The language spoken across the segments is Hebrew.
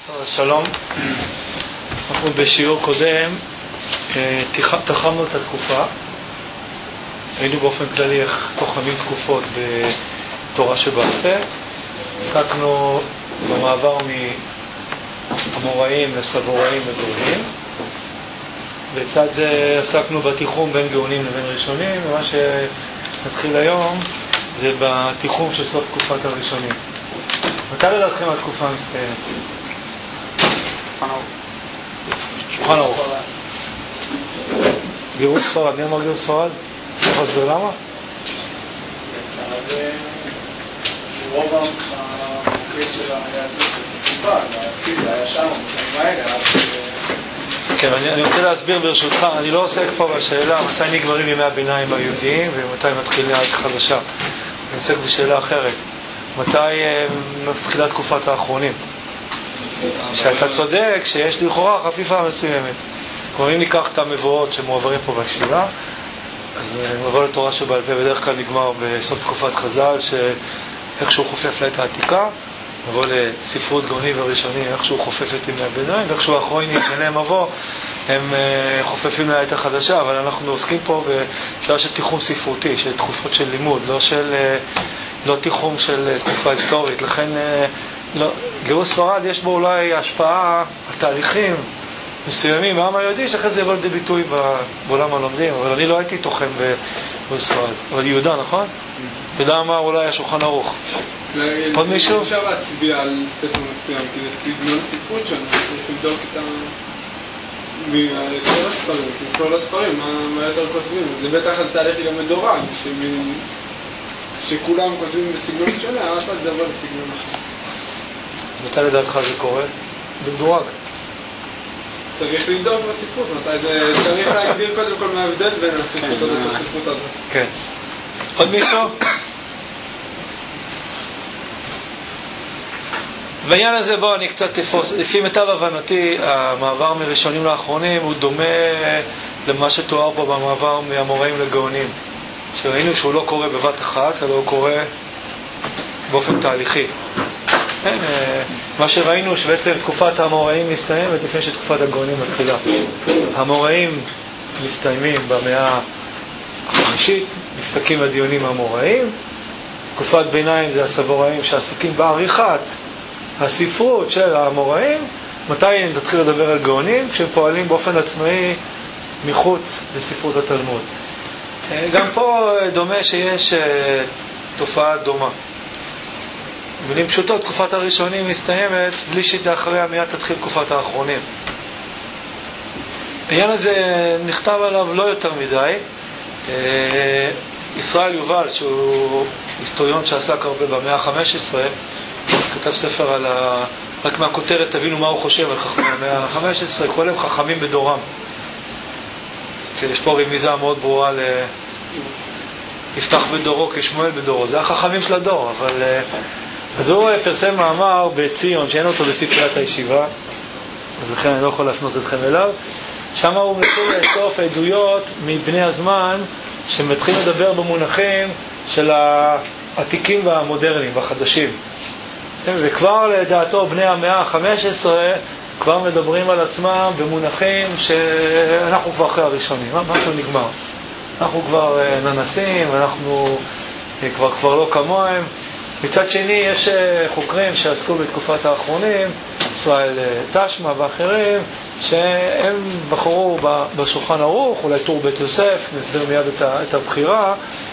שלום, אנחנו בשיעור קודם תחמנו את התקופה. היינו באופן כללי איך תוחמים תקופות בתורה שבעל פה. עסקנו במעבר מאמוראים לסבוראים וגאונים, בצד זה עסקנו בתיחום בין גאונים לבין ראשונים, ומה שנתחיל היום זה בתיחום של סוף תקופת הראשונים. מתי לדעתכם התקופה מסתיימת? שולחן ערוך. גירוש ספרד. מי אמר גירוש ספרד? אתה יכול להסביר למה? רוב המוקד של היהדות זה היה שם, כן, אני רוצה להסביר ברשותך. אני לא עוסק פה בשאלה מתי נגמרים ימי הביניים היהודיים ומתי מתחילה העת חדשה. אני עוסק בשאלה אחרת. מתי מתחילה תקופת האחרונים? שאתה צודק שיש לכאורה חפיפה מסוימת. כלומר, אם ניקח את המבואות שמועברים פה בישיבה, אז מבוא לתורה שבעל פה בדרך כלל נגמר בסוף תקופת חז"ל, שאיכשהו חופף לעת העתיקה, מבוא לספרות גאונים וראשונים, איכשהו חופף את ימי הביניים, ואיכשהו האחרונים שלהם מבוא, הם חופפים לעת החדשה. אבל אנחנו עוסקים פה בשאלה של תיחום ספרותי, של תקופות של לימוד, לא תיחום של תקופה היסטורית. לכן לא, גירוש ספרד יש בו אולי השפעה על תהליכים מסוימים העם היהודי, שאחרי זה יבוא לידי ביטוי בעולם הלומדים, אבל אני לא הייתי תוחם בגירוש ספרד. אבל יהודה, נכון? יהודה אמר אולי השולחן ערוך. עוד מישהו? אפשר להצביע על ספר מסוים, כי זה סגנון ספרות שאנחנו צריכים לבדוק את כל הספרים, מה יותר כותבים. זה בטח על תהליך גם מדורג, שכולם כותבים בסגנון שונה, אף אחד דבר בסגנון אחר. מתי לדעתך זה קורה? במדורג. צריך לבדוק בספרות, מתי זה צריך להגדיר קודם כל מההבדל בין הספרות הזאת לספרות הזאת. כן. עוד מישהו? בעניין הזה בוא אני קצת תפוס. לפי מיטב הבנתי, המעבר מראשונים לאחרונים הוא דומה למה שתואר פה במעבר מאמוראים לגאונים. שראינו שהוא לא קורה בבת אחת, אלא הוא קורה באופן תהליכי. מה שראינו שבעצם תקופת האמוראים מסתיימת לפני שתקופת הגאונים מתחילה. האמוראים מסתיימים במאה החמישית, נפסקים הדיונים האמוראים. תקופת ביניים זה הסבוראים שעסקים בעריכת הספרות של האמוראים. מתי נתחיל לדבר על גאונים? שפועלים באופן עצמאי מחוץ לספרות התלמוד. גם פה דומה שיש תופעה דומה. במילים פשוטות, תקופת הראשונים מסתיימת בלי שאחריה מיד תתחיל תקופת האחרונים. העניין הזה נכתב עליו לא יותר מדי. ישראל יובל, שהוא היסטוריון שעסק הרבה במאה ה-15, כתב ספר על רק מהכותרת תבינו מה הוא חושב על חכמי המאה ה-15, כל הם חכמים בדורם. יש פה רמיזה מאוד ברורה יפתח בדורו כשמואל בדורו. זה החכמים של הדור. אבל אז הוא פרסם מאמר בציון שאין אותו בספריית הישיבה, אז לכן אני לא יכול להפנות אתכם אליו. שם הוא מתחיל לאסוף עדויות מבני הזמן שמתחילים לדבר במונחים של העתיקים והמודרניים והחדשים, וכבר לדעתו בני המאה ה-15 כבר מדברים על עצמם במונחים שאנחנו כבר אחרי הראשונים. משהו נגמר, אנחנו כבר ננסים, אנחנו כבר לא כמוהם. מצד שני יש חוקרים שעסקו בתקופת האחרונים, ישראל תשמע ואחרים, שהם בחרו בשולחן ערוך, אולי טור בית יוסף, נסביר מיד את הבחירה,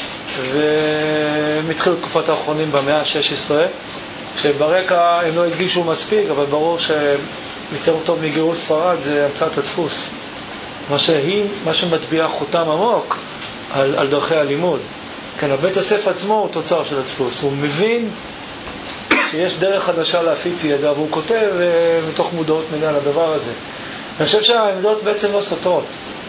והם התחילו תקופת האחרונים במאה ה-16, שברקע הם לא הדגישו מספיק, אבל ברור שיותר טוב מגירוש ספרד זה המצאת הדפוס, מה שמטביע חותם עמוק על דרכי הלימוד. כן, הבית הספר עצמו הוא תוצר של הדפוס. הוא מבין שיש דרך חדשה להפיץ ידע, והוא כותב מתוך מודעות מלאה לדבר הזה. אני חושב שהעמדות בעצם לא סותרות.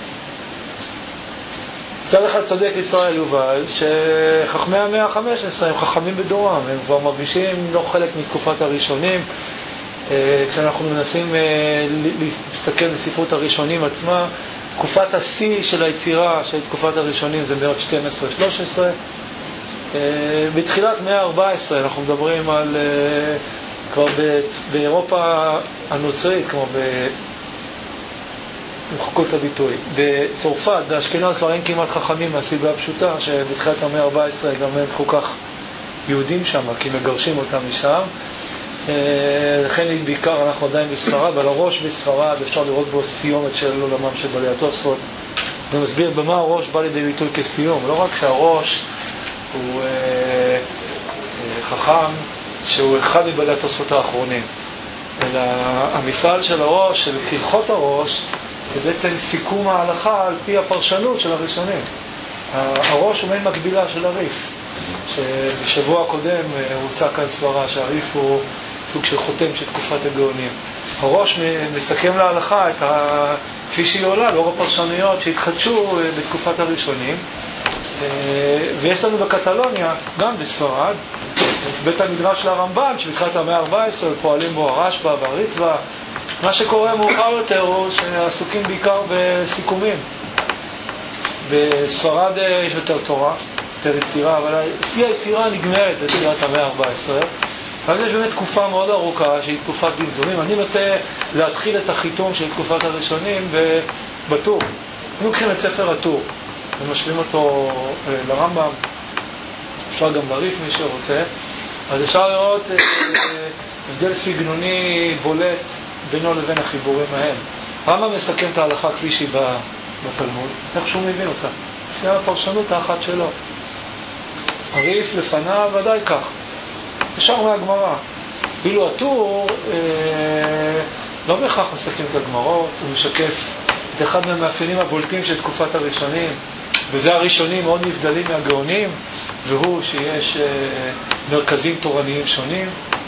מצד אחד צודק ישראל יובל שחכמי המאה ה-15 הם חכמים בדורם, הם כבר מרגישים לא חלק מתקופת הראשונים. כשאנחנו מנסים להסתכל בספרות הראשונים עצמה, תקופת השיא של היצירה של תקופת הראשונים זה מאות 12-13. בתחילת מאה ה-14 אנחנו מדברים על כבר באירופה הנוצרית, כמו במחקות הביטוי, בצרפת, באשכנז כבר אין כמעט חכמים מהסיבה הפשוטה, שבתחילת המאה ה-14 גם אין כל כך יהודים שם, כי מגרשים אותם משם. לכן בעיקר אנחנו עדיין בספרד, אבל הראש בספרד אפשר לראות בו סיומת של עולמם של בעלי התוספות. אני מסביר במה הראש בא לידי ביטוי כסיום. לא רק שהראש הוא חכם, שהוא אחד מבעלי התוספות האחרונים, אלא המפעל של הראש, של כלכות הראש, זה בעצם סיכום ההלכה על פי הפרשנות של הראשונים. הראש הוא מעין מקבילה של הריף, שבשבוע הקודם הוצא כאן סברה שהריף הוא סוג של חותם של תקופת הגאונים. הראש מסכם להלכה כפי שהיא עולה, לאור הפרשנויות שהתחדשו בתקופת הראשונים. ויש לנו בקטלוניה, גם בספרד, בית המדרש של הרמב"ן, שבתחילת המאה ה-14 פועלים בו הרשב"א והריטב"א. מה שקורה מאוחר יותר הוא שעסוקים בעיקר בסיכומים. בספרד יש יותר תורה, יותר יצירה, אבל שיא היצירה נגמרת בתחילת המאה ה-14. אבל יש באמת תקופה מאוד ארוכה שהיא תקופת דמדומים. אני נוטה להתחיל את החיתום של תקופת הראשונים בטור. אנחנו לוקחים את ספר הטור ומשווים אותו לרמב"ם, אפשר גם לריף מי שרוצה. אז אפשר לראות הבדל סגנוני בולט בינו לבין החיבורים ההם. רמב"ם מסכם את ההלכה כפי שהיא בתלמוד, איך שהוא מבין אותה, לפני הפרשנות האחת שלו. הריף לפניו ודאי כך, ישר מהגמרא. ואילו הטור לא בהכרח מסכם את הגמרות, הוא משקף את אחד מהמאפיינים הבולטים של תקופת הראשונים, וזה הראשונים מאוד נבדלים מהגאונים, והוא שיש מרכזים תורניים שונים.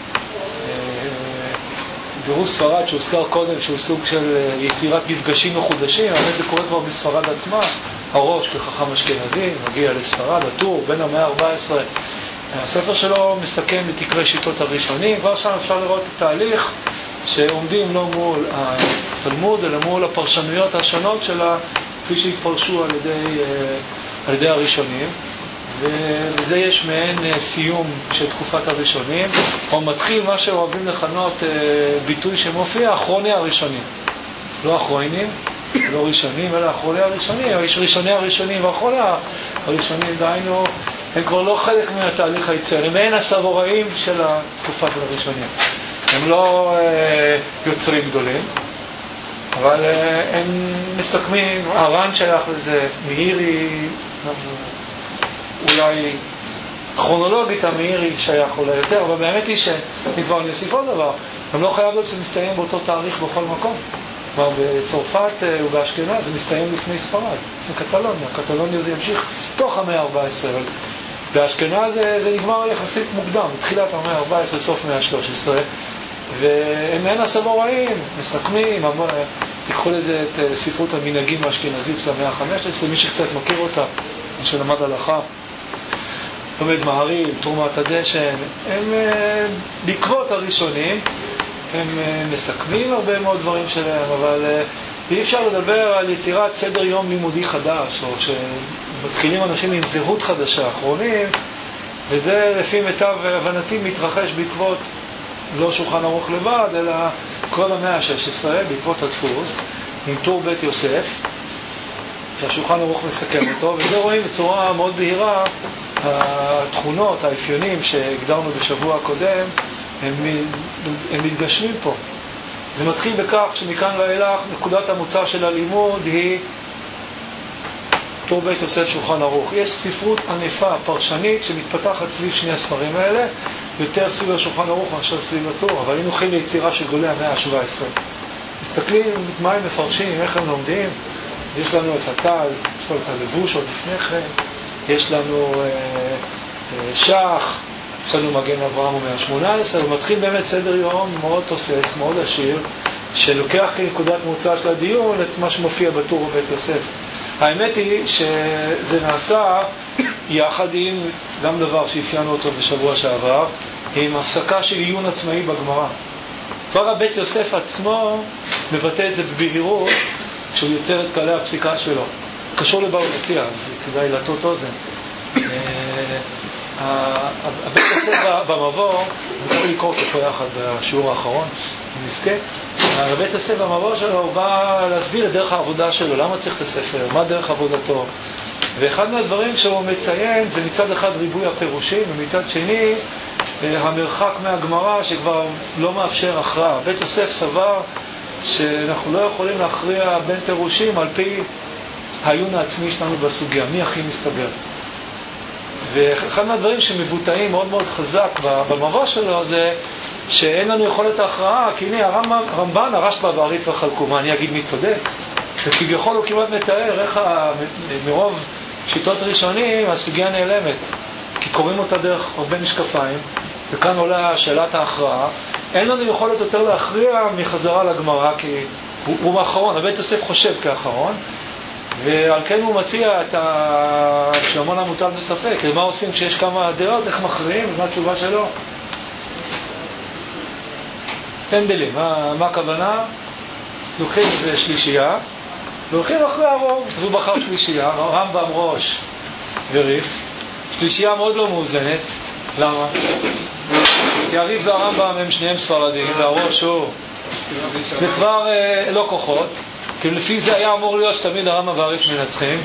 גירוש ספרד שהוזכר קודם, שהוא סוג של יצירת מפגשים מחודשים, אבל זה קורה כבר בספרד עצמה. הראש כחכם אשכנזי מגיע לספרד, הטור בין המאה ה-14. הספר שלו מסכם בתקרי שיטות הראשונים, כבר שם אפשר לראות את התהליך שעומדים לא מול התלמוד, אלא מול הפרשנויות השונות שלה, כפי שהתפרשו על ידי הראשונים. וזה יש מעין סיום של תקופת הראשונים, או מתחיל מה שאוהבים לכנות ביטוי שמופיע, אחרוני הראשונים. לא אחרונים, לא ראשונים, אלא אחרוני הראשונים. יש ראשוני הראשונים ואחרוני הראשונים, דהיינו, הם כבר לא חלק מהתהליך היצירה, הם מעין הסבוראים של התקופה של הראשונים. הם לא יוצרים גדולים, אבל הם מסכמים, הר"ן שייך לזה, מאירי, אולי כרונולוגית המאירי שייך אולי יותר, אבל באמת היא שאני כבר נוסיף עוד דבר, הם לא חייב להיות שזה מסתיים באותו תאריך בכל מקום. כבר בצרפת ובאשכנז זה מסתיים לפני ספרד, לפני קטלוניה. קטלוניה זה ימשיך תוך המאה ה-14, אבל באשכנז זה נגמר יחסית מוקדם, בתחילת המאה ה-14, סוף מאה ה-13, והם אין הסבוראים, מסכמים, תיקחו לזה את ספרות המנהגים האשכנזית של המאה ה-15, מי שקצת מכיר אותה, מי שלמד הלכה, לומד מהרי"ל, תרומת הדשן, הם בעקבות הראשונים, הם מסכמים הרבה מאוד דברים שלהם, אבל אי אפשר לדבר על יצירת סדר יום לימודי חדש, או שמתחילים אנשים עם זהות חדשה, אחרונים, וזה לפי מיטב הבנתי מתרחש בעקבות לא שולחן ערוך לבד, אלא כל המאה ה-16, בעקבות הדפוס, עם טור בית יוסף, שהשולחן ערוך מסכם אותו, וזה רואים בצורה מאוד בהירה, התכונות, האפיונים שהגדרנו בשבוע הקודם, הם מתגשמים פה. זה מתחיל בכך שמכאן ואילך נקודת המוצא של הלימוד היא טור בית יוסף שולחן ערוך. יש ספרות ענפה פרשנית שמתפתחת סביב שני הספרים האלה, יותר סביב השולחן ערוך מאשר סביב הטור, אבל היינו הולכים ליצירה של גולי המאה ה-17. מסתכלים מה הם מפרשים, איך הם לומדים. יש לנו את התז, יש לנו את הלבוש עוד לפני כן, יש לנו שח, יש לנו מגן אברהם ה-18, ומתחיל באמת סדר יום מאוד תוסס, מאוד עשיר, שלוקח כנקודת מוצא של הדיון את מה שמופיע בטור בבית יוסף. האמת היא שזה נעשה יחד עם, גם דבר שאפיינו אותו בשבוע שעבר, עם הפסקה של עיון עצמאי בגמרא. כבר הבית יוסף עצמו מבטא את זה בבהירות, כשהוא יוצר את כלי הפסיקה שלו. קשור לבאו מציע, אז כדאי לטות אוזן. הבית יוסף במבוא, נתחיל לקרוא אותו יחד בשיעור האחרון, נזכה. הבית יוסף במבוא שלו הוא בא להסביר את דרך העבודה שלו, למה צריך את הספר, מה דרך עבודתו. ואחד מהדברים שהוא מציין זה מצד אחד ריבוי הפירושים, ומצד שני המרחק מהגמרא שכבר לא מאפשר הכרעה. בית יוסף סבר שאנחנו לא יכולים להכריע בין פירושים על פי העיון העצמי שלנו בסוגיה, מי הכי מסתבר. ואחד מהדברים שמבוטאים מאוד מאוד חזק במבוא שלו זה שאין לנו יכולת ההכרעה, כי הנה הרמב"ן, הרשב"א והרי"ף והחלקו, מה אני אגיד מי צודק? וכביכול הוא כמעט מתאר איך מרוב שיטות ראשונים הסוגיה נעלמת, כי קוראים אותה דרך הרבה משקפיים, וכאן עולה שאלת ההכרעה. אין לנו יכולת יותר להכריע מחזרה לגמרא, כי הוא האחרון, הבית יוסף חושב כאחרון, ועל כן הוא מציע את השלמון המוטל בספק. מה עושים כשיש כמה דעות, איך מכריעים, ומה התשובה שלו? פנדלים, מה הכוונה? לוקחים איזה שלישייה, והולכים אחרי הרוב, והוא בחר שלישייה, רמב"ם ראש ורי"ף, שלישייה מאוד לא מאוזנת. למה? כי הרי"ף והרמב"ם הם שניהם ספרדים, והראש הוא זה כבר לא כוחות, כי לפי זה היה אמור להיות שתמיד הרמב"ם והרי"ף מנצחים.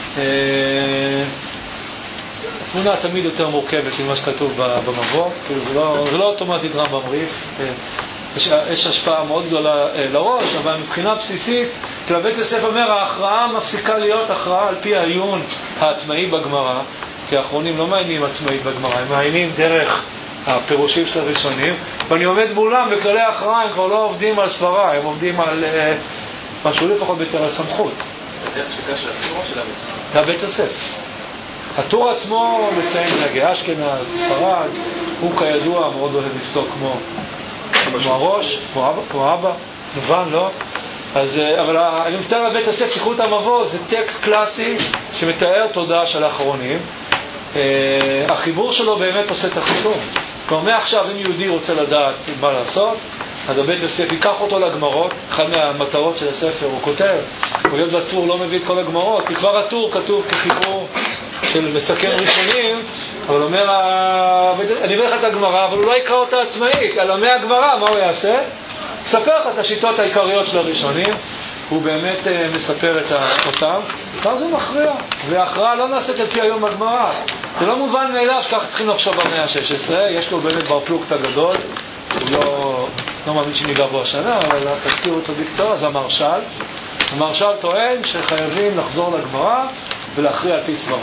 התמונה תמיד יותר מורכבת ממה שכתוב במבוא, זה לא אוטומטית רמב"ם רי"ף, יש השפעה מאוד גדולה לראש, אבל מבחינה בסיסית, כי בית יוסף אומר, ההכרעה מפסיקה להיות הכרעה על פי העיון העצמאי בגמרא, כי האחרונים לא מעיינים עצמאית בגמרא, הם מעיינים דרך הפירושים של הראשונים, ואני עומד מולם בכללי ההכרעה, הם כבר לא עובדים על סברה, הם עובדים על משהו לפחות ביותר על סמכות. זה הפסיקה של הטור או של הבית יוסף? זה הבית יוסף. הטור עצמו מציין נהגי אשכנז, ספרד, הוא כידוע מאוד אוהב לפסוק כמו הראש, כמו אבא, מובן, לא? אבל אני מתאר לבית יוסף, שיקחו את המבוא, זה טקסט קלאסי שמתאר תודעה של האחרונים. החיבור שלו באמת עושה את החיתום. כלומר, מעכשיו אם יהודי רוצה לדעת מה לעשות, אז הבית יוסף ייקח אותו לגמרות. אחד מהמטרות של הספר הוא כותב, היות והטור לא מביא את כל הגמרות, כי כבר הטור כתוב כחיבור של מסכם ראשונים, אבל אומר, אני אומר לך את הגמרא, אבל הוא לא יקרא אותה עצמאית, אלא מהגמרא, מה הוא יעשה? מספר לך את השיטות העיקריות של הראשונים, הוא באמת מספר אותם, ואז הוא מכריע, וההכרעה לא נעשית על פי היום בגמרא. זה לא מובן מאליו שכך צריכים לחשוב במאה ה-16, יש לו באמת בר פלוגתא גדול, הוא לא מאמין שניגע בו השנה, אבל תזכיר אותו בקצרה, זה המרשל טוען שחייבים לחזור לגמרא ולהכריע על פי סברה.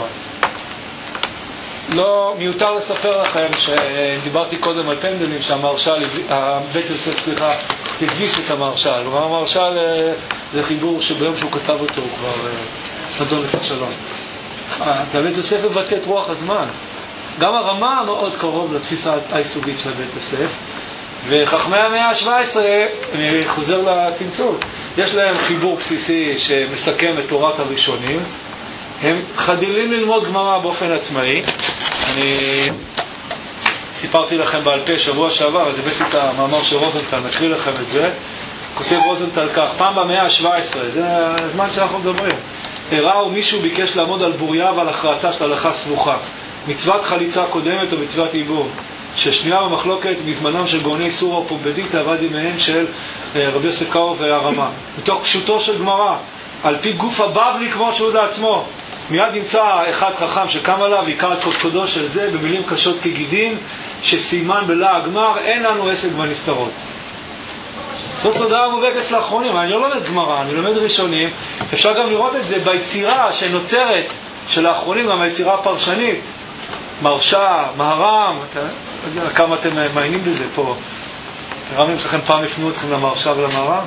לא מיותר לספר לכם שדיברתי קודם על פנדלים שהבית יוסף הביס את המרשל. המרשל זה חיבור שביום שהוא כתב אותו הוא כבר נדון לכישלון. הבית יוסף מבטא את רוח הזמן. גם הרמה מאוד קרוב לתפיסה היסודית של הבית יוסף. וחכמי המאה ה-17, אני חוזר לתמצות, יש להם חיבור בסיסי שמסכם את תורת הראשונים. הם חדילים ללמוד גמרא באופן עצמאי. אני סיפרתי לכם בעל פה שבוע שעבר, אז הבאתי את המאמר של רוזנטל, נקריא לכם את זה. כותב רוזנטל כך, פעם במאה ה-17, זה הזמן שאנחנו מדברים, הראה ומישהו ביקש לעמוד על בוריה ועל הכרעתה של הלכה סבוכה, מצוות חליצה קודמת או מצוות עיבור, ששנייה במחלוקת מזמנם של גאוני סורה ופומבדית עבד ימיהם של רבי יוסף קארו והרמה, מתוך פשוטו של גמרא, על פי גוף הבבלי כמו שהוא לעצמו. מיד נמצא אחד חכם שקם עליו עיקר את קודקודו של זה במילים קשות כגידים, שסימן בלעג מר, אין לנו עסק בנסתרות. זאת תודעה מובהקת של האחרונים. אני לא לומד גמרא, אני לומד ראשונים. אפשר גם לראות את זה ביצירה שנוצרת של האחרונים, גם היצירה הפרשנית, מרשה, מהר"ם, כמה אתם מעיינים בזה פה? הר"מים שלכם פעם הפנו אתכם למרשה ולמהר"ם?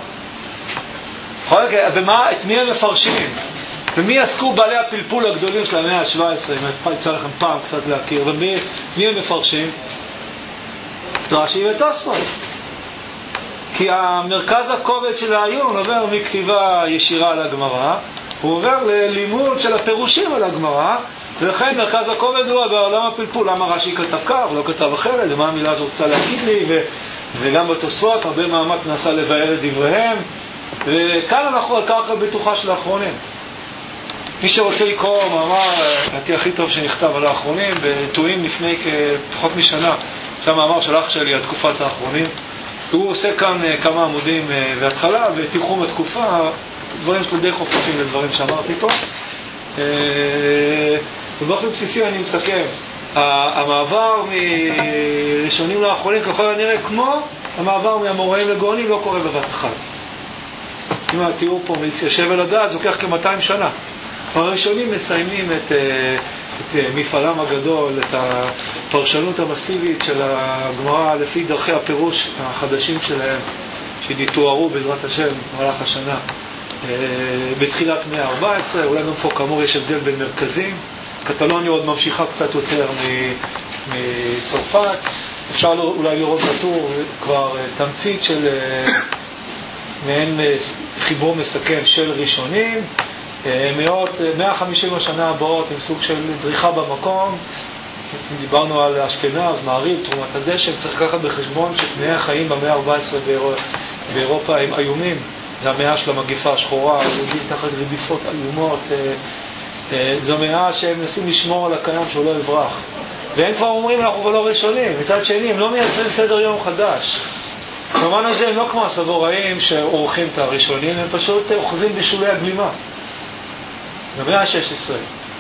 ואת מי הם מפרשים? ומי עסקו בעלי הפלפול הגדולים של המאה ה-17? אם יצא לכם פעם קצת להכיר. ומי הם מפרשים? רש"י ותוספות. כי המרכז הכובד של העיון עובר מכתיבה ישירה על הגמרא, הוא עובר ללימוד של הפירושים על הגמרא, ולכן מרכז הכובד הוא בעולם הפלפול. למה רש"י כתב כך ולא כתב אחרת, ומה המילה הזאת רוצה להגיד לי, וגם בתוספות הרבה מאמץ נעשה לבאר את דבריהם, וכאן אנחנו על קרקע בטוחה של האחרונים. מי שרוצה לקרוא מאמר, לדעתי הכי טוב שנכתב על האחרונים, בטועים לפני פחות משנה, זה מאמר של אח שלי על תקופת האחרונים. הוא עושה כאן כמה עמודים בהתחלה, ותיחום התקופה, דברים שלו די חופפים לדברים שאמרתי פה. ובאופן בסיסי אני מסכם, המעבר מראשונים לאחרונים ככל הנראה כמו המעבר מהמוראים לגאונים לא קורה בבת אחת. אם התיאור פה מתיישב אל הדעת, זה לוקח כ-200 שנה. הראשונים מסיימים את מפעלם הגדול, את הפרשנות המסיבית של הגמרא לפי דרכי הפירוש החדשים שלהם, שיתוארו בעזרת השם במהלך השנה בתחילת מאה ה-14. אולי גם פה כאמור יש הבדל בין מרכזים. קטלוניה עוד ממשיכה קצת יותר מצרפת. אפשר אולי לראות בטור כבר תמצית של מעין חיבור מסכם של ראשונים. 150 השנה הבאות עם סוג של דריכה במקום. דיברנו על אשכנז, מעריב, תרומת הדשן. צריך לקחת בחשבון שתנאי החיים במאה ה-14 באירופה הם איומים. זה המאה של המגיפה השחורה, יהודים תחת רדיפות איומות. זו מאה שהם מנסים לשמור על הקיים שהוא לא יברח. והם כבר אומרים אנחנו כבר לא ראשונים. מצד שני הם לא מייצרים סדר יום חדש. במובן הזה הם לא כמו הסבוראים שעורכים את הראשונים, הם פשוט אוחזים בשולי הגלימה. במאה ה-16.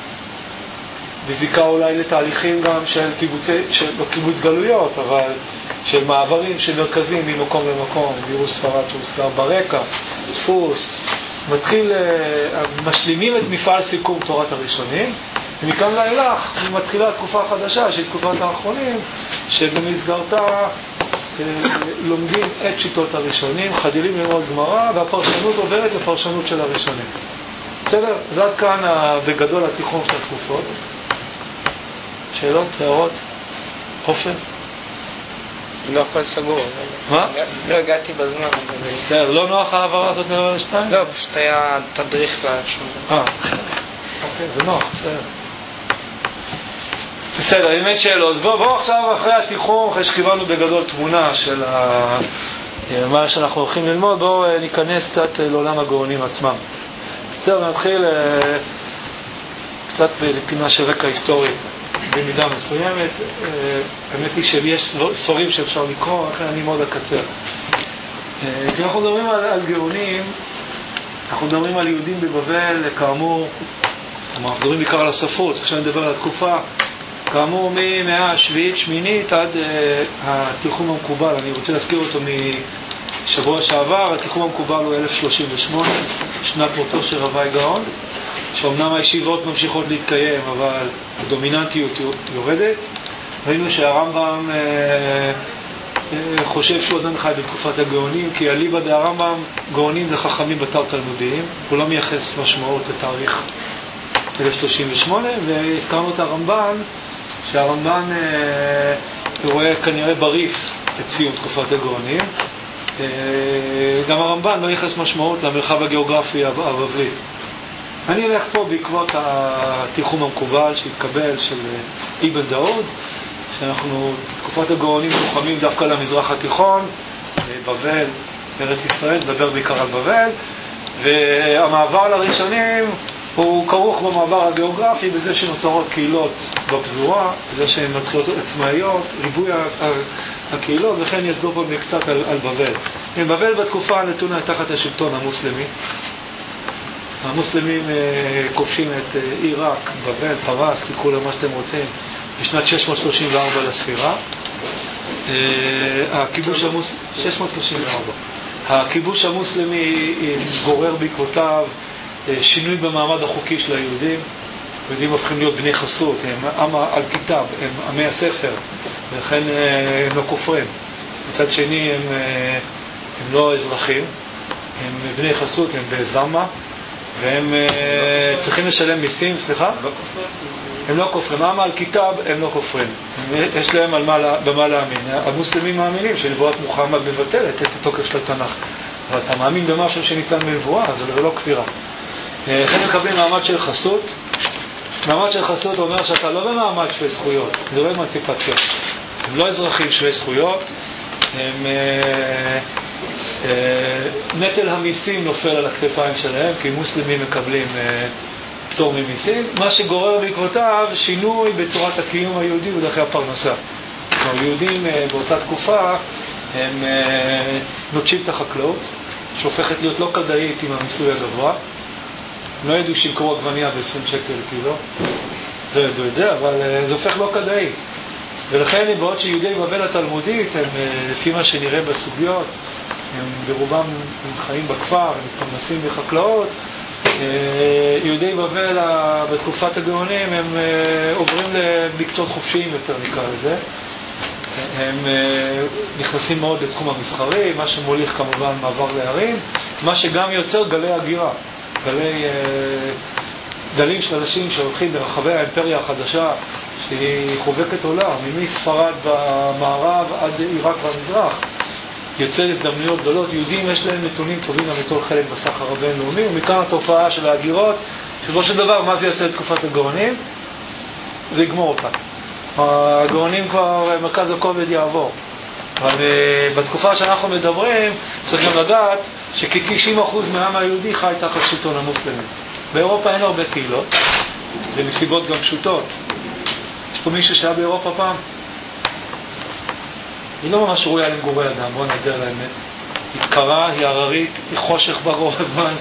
וזיקה אולי לתהליכים גם של קיבוץ גלויות, אבל של מעברים של מרכזים ממקום למקום, גירוש ספרד שהוזכר ברקע, דפוס, משלימים את מפעל סיכום תורת הראשונים, ומכאן לאילך מתחילה תקופה חדשה של תקופת האחרונים, שבמסגרתה לומדים את שיטות הראשונים, חדילים ללמוד גמרא, והפרשנות עוברת לפרשנות של הראשונים. בסדר? זה עד כאן בגדול התיחום של התקופות. שאלות, הערות? אופן? לא הכל סגור. מה? לא הגעתי בזמן. בסדר, לא נוח העברה הזאת לרבע שתיים? לא, פשוט היה תדריך לשום. אוקיי, זה נוח, בסדר. בסדר, אם אין שאלות, בואו עכשיו אחרי התיחום, אחרי שקיבלנו בגדול תמונה של מה שאנחנו הולכים ללמוד, בואו ניכנס קצת לעולם הגאונים עצמם. בסדר, נתחיל קצת בנתינה של רקע היסטורי במידה מסוימת. האמת היא שיש ספרים שאפשר לקרוא, אחרי אני מאוד אקצר. כי אנחנו מדברים על גאונים, אנחנו מדברים על יהודים בבבל, כאמור, אנחנו מדברים בעיקר על הספרות, עכשיו נדבר על התקופה, כאמור ממאה השביעית, שמינית, עד התיחום המקובל. אני רוצה להזכיר אותו משבוע שעבר. התיחום המקובל הוא 1038, שנת מותו של רבי גאון, שאומנם הישיבות ממשיכות להתקיים, אבל הדומיננטיות יורדת. ראינו שהרמב"ם חושב שהוא עדיין חי בתקופת הגאונים, כי אליבא דהרמב"ם גאונים זה חכמים בתר תלמודיים, הוא לא מייחס משמעות לתאריך 1038, והזכרנו את הרמב"ן, שהרמב"ן רואה כנראה בריף את סיום תקופת הגאונים. גם הרמב"ן לא מייחס משמעות למרחב הגיאוגרפי הבבלי. אני אלך פה בעקבות התיחום המקובל שהתקבל של אבן דאוד, שאנחנו תקופת הגאונים תוחמים דווקא למזרח התיכון, בבל, ארץ ישראל, נדבר בעיקר על בבל, והמעבר לראשונים הוא כרוך במעבר הגיאוגרפי, בזה שנוצרות קהילות בפזורה, בזה שהן מתחילות עצמאיות, ריבוי הקהילות, וכן יסבור פה קצת על בבל. בבל בתקופה נתונה תחת השלטון המוסלמי. המוסלמים כובשים את עיראק, בבל, פרס, תקראו למה שאתם רוצים, בשנת 634 לספירה. הכיבוש המוסלמי גורר בעקבותיו שינוי במעמד החוקי של היהודים. היהודים הופכים להיות בני חסות, הם עם על כיתב, הם עמי הספר, ולכן הם לא כופרים. מצד שני הם לא אזרחים, הם בני חסות, הם בזמה, והם צריכים לשלם מיסים. סליחה? הם לא כופרים. עם על כיתב הם לא כופרים, יש להם במה להאמין. המוסלמים מאמינים שנבואת מוחמד מבטלת את התוקף של התנ"ך, אבל אתה מאמין במשהו שניתן מנבואה, זה לא כפירה. לכן מקבלים מעמד של חסות. מעמד של חסות אומר שאתה לא במעמד שווי זכויות, זה לא אמנציפציה, הם לא אזרחים שווי זכויות, הם נטל המיסים נופל על הכתפיים שלהם, כי מוסלמים מקבלים פטור ממיסים, מה שגורר בעקבותיו שינוי בצורת הקיום היהודי בדרכי הפרנסה. כלומר, יהודים באותה תקופה הם נוטשים את החקלאות, שהופכת להיות לא כדאית עם המיסוי הגבוה. לא ידעו שימכרו עגבנייה ב-20 שקל קילו, לא ידעו את זה, אבל זה הופך לא כדאי. ולכן בעוד שיהודי בבל התלמודית, הם, לפי מה שנראה בסוגיות, הם ברובם הם חיים בכפר, הם מתפרנסים בחקלאות. יהודי בבל בתקופת הגאונים הם עוברים למקצועות חופשיים יותר, נקרא לזה. הם נכנסים מאוד לתחום המסחרי, מה שמוליך כמובן מעבר לערים, מה שגם יוצר גלי הגירה, גלים של אנשים שהולכים ברחבי האימפריה החדשה שהיא חובקת עולם, מספרד במערב עד עיראק במזרח. יוצא הזדמנויות גדולות. יהודים יש להם נתונים טובים גם ליטול חלק בסחר הבינלאומי, ומכאן התופעה של ההגירות, שבו של דבר מה זה יעשה לתקופת הגאונים? זה יגמור אותה. הגאונים כבר מרכז הכובד יעבור. אבל בתקופה שאנחנו מדברים צריך גם לדעת שכ-90% מהעם היהודי חי תחת שלטון המוסלמים. באירופה אין הרבה קהילות, זה מסיבות גם פשוטות. יש פה מישהו שהיה באירופה פעם? היא לא ממש ראויה למגורי אדם, בואו נדע לאמת. היא קרה, היא הררית, היא חושך ברוב הזמן.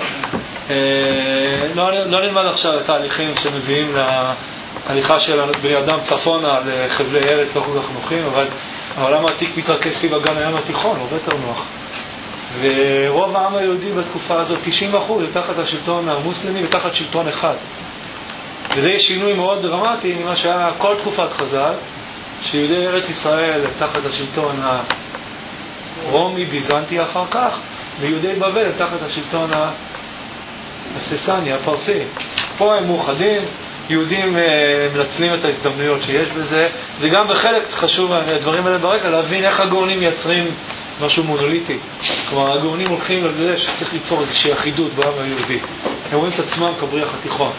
לא נלמד עכשיו את ההליכים שמביאים להליכה של בני אדם צפונה לחבלי ארץ לא כל כך נוחים, אבל העולם העתיק מתרכז סביב אגן הים התיכון, הוא יותר נוח. ורוב העם היהודי בתקופה הזאת, 90% תחת השלטון המוסלמי ותחת שלטון אחד. וזה יש שינוי מאוד דרמטי ממה שהיה כל תקופת חז"ל, שיהודי ארץ ישראל תחת השלטון הרומי, ביזנטי אחר כך, ויהודי בבל תחת השלטון הססני, הפרסי. פה הם מאוחדים, יהודים מנצלים את ההזדמנויות שיש בזה. זה גם בחלק חשוב מהדברים האלה ברקע, להבין איך הגאונים מייצרים משהו מונוליטי. כלומר, הגאונים הולכים על זה שצריך ליצור איזושהי אחידות בעם היהודי. הם רואים את עצמם כבריח התיכון.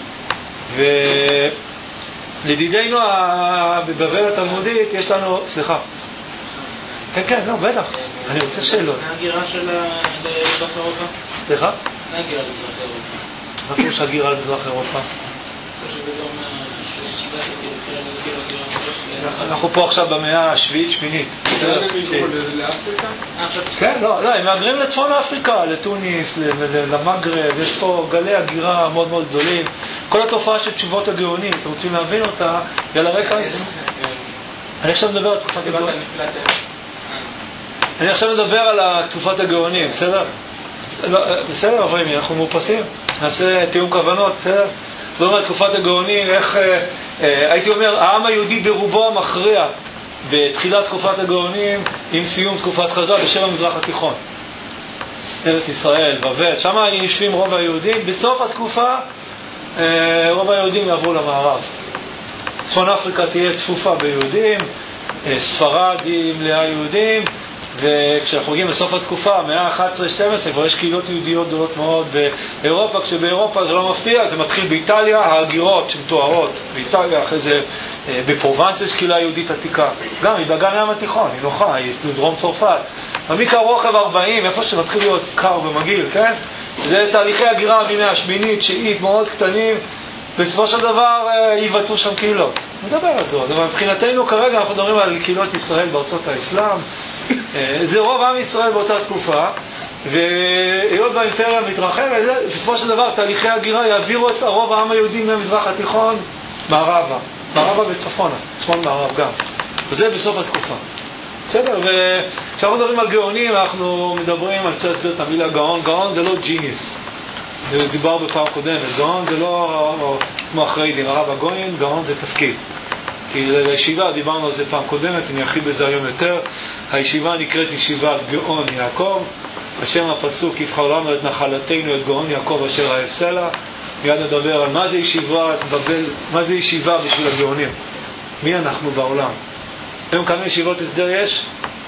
ולדידינו בבבל התלמודית יש לנו, סליחה. כן, לא, בטח. אני רוצה שאלות. הגירה של מזרח אירופה? סליחה? הגירה למזרח אירופה. מה פירוש הגירה למזרח אירופה? שזה אומר אנחנו פה עכשיו במאה השביעית, שמינית. לאפריקה? כן, לא, הם מהגרים לצפון אפריקה, לתוניס, למגרב, יש פה גלי הגירה מאוד מאוד גדולים. כל התופעה של תשובות הגאונים, אתם רוצים להבין אותה, יאללה רקע. אני עכשיו מדבר על תקופת הגאונים. אני עכשיו מדבר על תקופת הגאונים, בסדר? בסדר, עברים, אנחנו מאופסים. נעשה תיאום כוונות, בסדר? זאת אומרת, תקופת הגאונים, איך, הייתי אומר, העם היהודי ברובו המכריע בתחילת תקופת הגאונים עם סיום תקופת חז"ל בשם המזרח התיכון. ארץ ישראל, בבל, שם יושבים רוב היהודים. בסוף התקופה רוב היהודים יעברו למערב. צפון אפריקה תהיה צפופה ביהודים, ספרד היא מלאה יהודים, וכשאנחנו מגיעים בסוף התקופה, המאה ה-11-12, כבר יש קהילות יהודיות גדולות מאוד באירופה. כשבאירופה זה לא מפתיע, זה מתחיל באיטליה, ההגירות שמתוארות באיטליה, אחרי זה בפרובנס יש קהילה יהודית עתיקה. גם היא באגן הים התיכון, היא נוחה, היא דרום צרפת. עמיקה רוחב 40, איפה שמתחיל להיות קר ומגיל, כן? זה תהליכי הגירה מימי השמינית, תשיעית, מאוד קטנים. בסופו של דבר ייווצרו שם קהילות. נדבר על זאת, אבל מבחינתנו כרגע אנחנו מדברים על קהילות ישראל בארצות האסלאם. זה רוב עם ישראל באותה תקופה, והיות והאימפריה מתרחבת, בסופו של דבר תהליכי הגירה יעבירו את הרוב העם היהודי מהמזרח התיכון מערבה וצפונה, צפון מערב גם. וזה בסוף התקופה. בסדר, וכשאנחנו מדברים על גאונים, אנחנו מדברים, אני רוצה להסביר את המילה גאון. גאון זה לא ג'יניס. זה דיבר בפעם קודמת. גאון זה לא כמו החרדים, הרב הגויים, גאון זה תפקיד. כי לישיבה, דיברנו על זה פעם קודמת, אני ארחיב בזה היום יותר. הישיבה נקראת ישיבת גאון יעקב. השם הפסוק, יבחר לנו את נחלתנו, את גאון יעקב אשר אהב סלע. מיד נדבר על מה זה ישיבה בבל, מה זה ישיבה בשביל הגאונים. מי אנחנו בעולם? היום כמה ישיבות הסדר יש?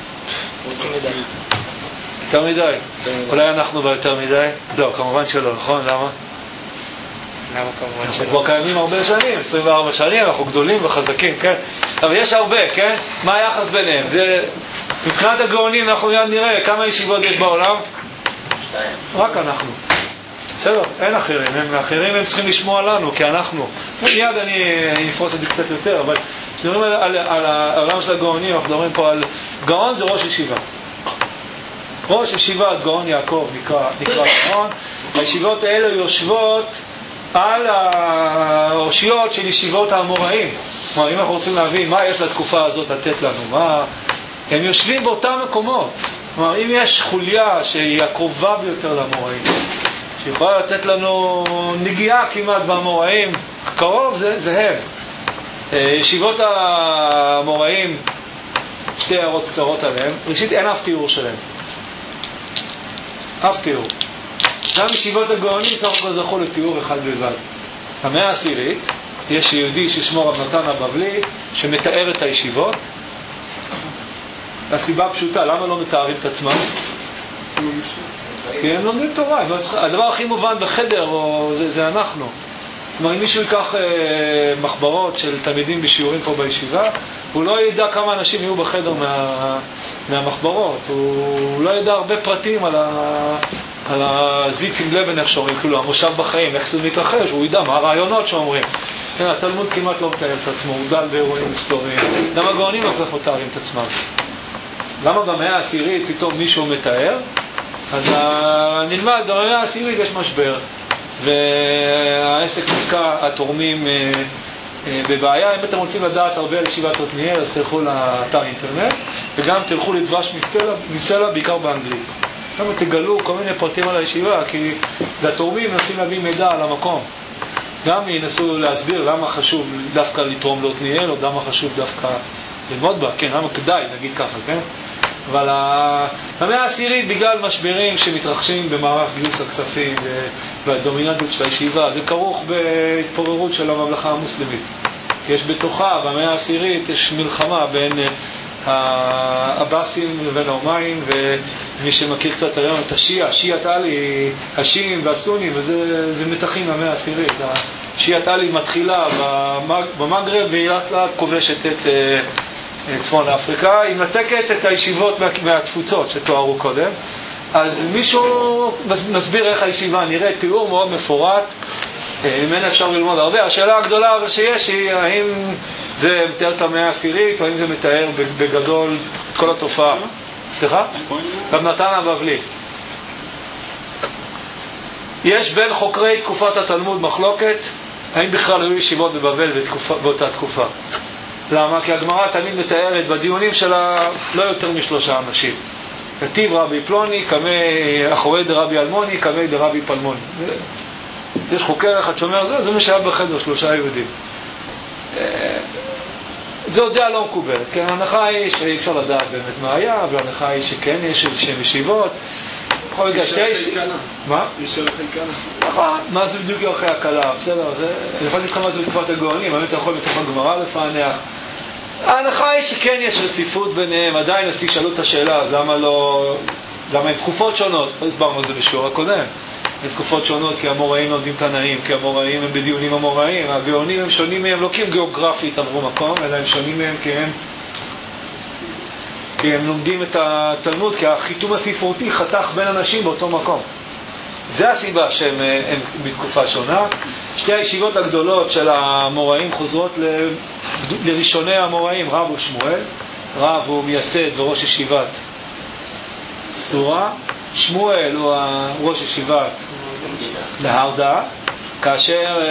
יותר מדי. אולי אנחנו ביותר מדי? לא, כמובן שלא, נכון? למה? למה כמובן שלא? אנחנו כבר קיימים הרבה שנים, 24 שנים, אנחנו גדולים וחזקים, כן? אבל יש הרבה, כן? מה היחס ביניהם? מבחינת הגאונים אנחנו מיד נראה כמה ישיבות יש בעולם? רק אנחנו. בסדר, אין אחרים, האחרים הם צריכים לשמוע לנו, כי אנחנו, מיד אני אפרוס את זה קצת יותר, אבל כשמדברים על העולם של הגאונים, אנחנו מדברים פה על גאון זה ראש ישיבה. ראש ישיבת גאון יעקב נקרא גאון. הישיבות האלה יושבות על האושיות של ישיבות האמוראים. כלומר, אם אנחנו רוצים להבין מה יש לתקופה הזאת לתת לנו, הם יושבים באותם מקומות. כלומר, אם יש חוליה שהיא הקרובה ביותר לאמוראים, שיכולה לתת לנו נגיעה כמעט באמוראים, קרוב זה הם. ישיבות האמוראים, שתי הערות קצרות עליהם. ראשית, אין אף תיאור שלהם. אף תיאור. גם ישיבות הגאונים סך הכל זכו לתיאור אחד בלבד. המאה העשירית, יש יהודי ששמו רב נתן הבבלי, שמתאר את הישיבות. הסיבה פשוטה, למה לא מתארים את עצמם? כי הם לומדים תורה. הדבר הכי מובן בחדר זה אנחנו. כלומר, אם מישהו ייקח מחברות של תלמידים בשיעורים פה בישיבה, הוא לא ידע כמה אנשים יהיו בחדר מהמחברות. הוא לא ידע הרבה פרטים על הזיץ עם לבן, איך שאומרים, כאילו המושב בחיים, איך זה מתרחש, הוא ידע מה הרעיונות שאומרים. התלמוד כמעט לא מתאר את עצמו, הוא דל באירועים היסטוריים. גם הגאונים לא כך מתארים את עצמם. למה במאה העשירית פתאום מישהו מתאר? אז נלמד, במאה העשירית יש משבר, והעסק נתקע, התורמים בבעיה. אם אתם רוצים לדעת הרבה על ישיבת עתניאל, אז תלכו לאתר אינטרנט, וגם תלכו לדבש מסלע, בעיקר באנגלית. למה תגלו כל מיני פרטים על הישיבה, כי התורמים מנסים להביא מידע על המקום. גם ינסו להסביר למה חשוב דווקא לתרום לעתניאל, או למה חשוב דווקא ללמוד בה, כן, למה כדאי, נגיד ככה, כן? אבל המאה העשירית, בגלל משברים שמתרחשים במערך גיוס הכספים והדומיננטיות של הישיבה, זה כרוך בהתפוררות של הממלכה המוסלמית. כי יש בתוכה, במאה העשירית, יש מלחמה בין האבסים לבין האומיים, ומי שמכיר קצת היום את השיעת עלי, השיעים והסונים, וזה מתחים במאה העשירית. השיעת עלי מתחילה במגרב, והיא לאט לאט כובשת את צפון אפריקה. היא מנתקת את הישיבות מהתפוצות שתוארו קודם. אז מישהו מסביר איך הישיבה נראית, תיאור מאוד מפורט, ממנה אפשר ללמוד הרבה. השאלה הגדולה שיש היא, האם זה מתאר את המאה העשירית, או האם זה מתאר בגדול את כל התופעה. סליחה? רב נתן הבבלי. יש בין חוקרי תקופת התלמוד מחלוקת, האם בכלל היו ישיבות בבבל באותה תקופה. למה? כי הגמרא תמיד מתארת בדיונים שלה לא יותר מ3 אנשים. כתיב רבי פלוני, כמי אחורי דרבי אלמוני, כמי דרבי פלמוני. יש חוקר אחד שאומר, זה מה שהיה בחדר 3 יהודים. זה עוד דעה לא מקובלת. כן, ההנחה היא שאי אפשר לדעת באמת מה היה, וההנחה היא שכן, יש איזושהי ישיבות. בכל רגע מה? יש ערכי קלה. מה זה בדיוק ערכי הקלה? בסדר, אני יכול להגיד לך מה זה בתקופת הגאונים, באמת אתה יכול בתוך הגמרא לפענח. ההנחה היא שכן יש רציפות ביניהם, עדיין אז תשאלו את השאלה, אז למה הם תקופות שונות? הסברנו את זה בשיעור הקודם. הם תקופות שונות כי המוראים לומדים תנאים, כי המוראים הם בדיונים המוראים, הגאונים הם שונים מהם, לא כי הם גיאוגרפית עברו מקום, אלא הם שונים מהם כי הם לומדים את התלמוד, כי החיתום הספרותי חתך בין אנשים באותו מקום. זה הסיבה שהם בתקופה שונה. שתי הישיבות הגדולות של המוראים חוזרות לראשוני המוראים. רב הוא שמואל, רב הוא מייסד וראש ישיבת סורה, שמואל הוא ראש ישיבת להרדה, כאשר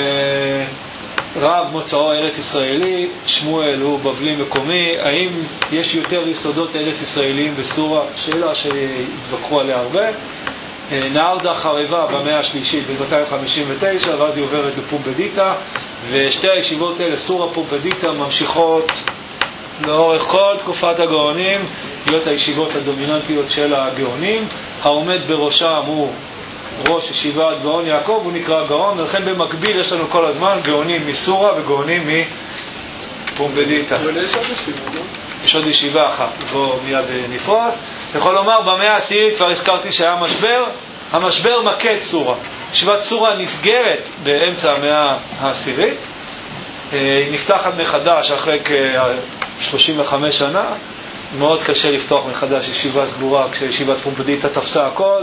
רב מוצאו ארץ ישראלי, שמואל הוא בבלי מקומי. האם יש יותר יסודות ארץ ישראליים בסורה? שאלה שהתווכחו עליה הרבה. נהרדה חרבה במאה השלישית ב-259, ואז היא עוברת בפומבדיטה, ושתי הישיבות האלה, סורה פומבדיטה, ממשיכות לאורך כל תקופת הגאונים להיות הישיבות הדומיננטיות של הגאונים. העומד בראשם הוא ראש ישיבת גאון יעקב, הוא נקרא גאון, ולכן במקביל יש לנו כל הזמן גאונים מסורה וגאונים מפומבדיטה. אבל יש עוד ישיבה, לא? יש עוד ישיבה אחת, בוא מיד נפרוס. יכול לומר, במאה העשירית כבר הזכרתי שהיה המשבר מכה את סורה. ישיבת סורה נסגרת באמצע המאה העשירית, היא נפתחת מחדש אחרי כ-35 שנה, מאוד קשה לפתוח מחדש ישיבה סגורה כשישיבת פומפדיטה תפסה הכל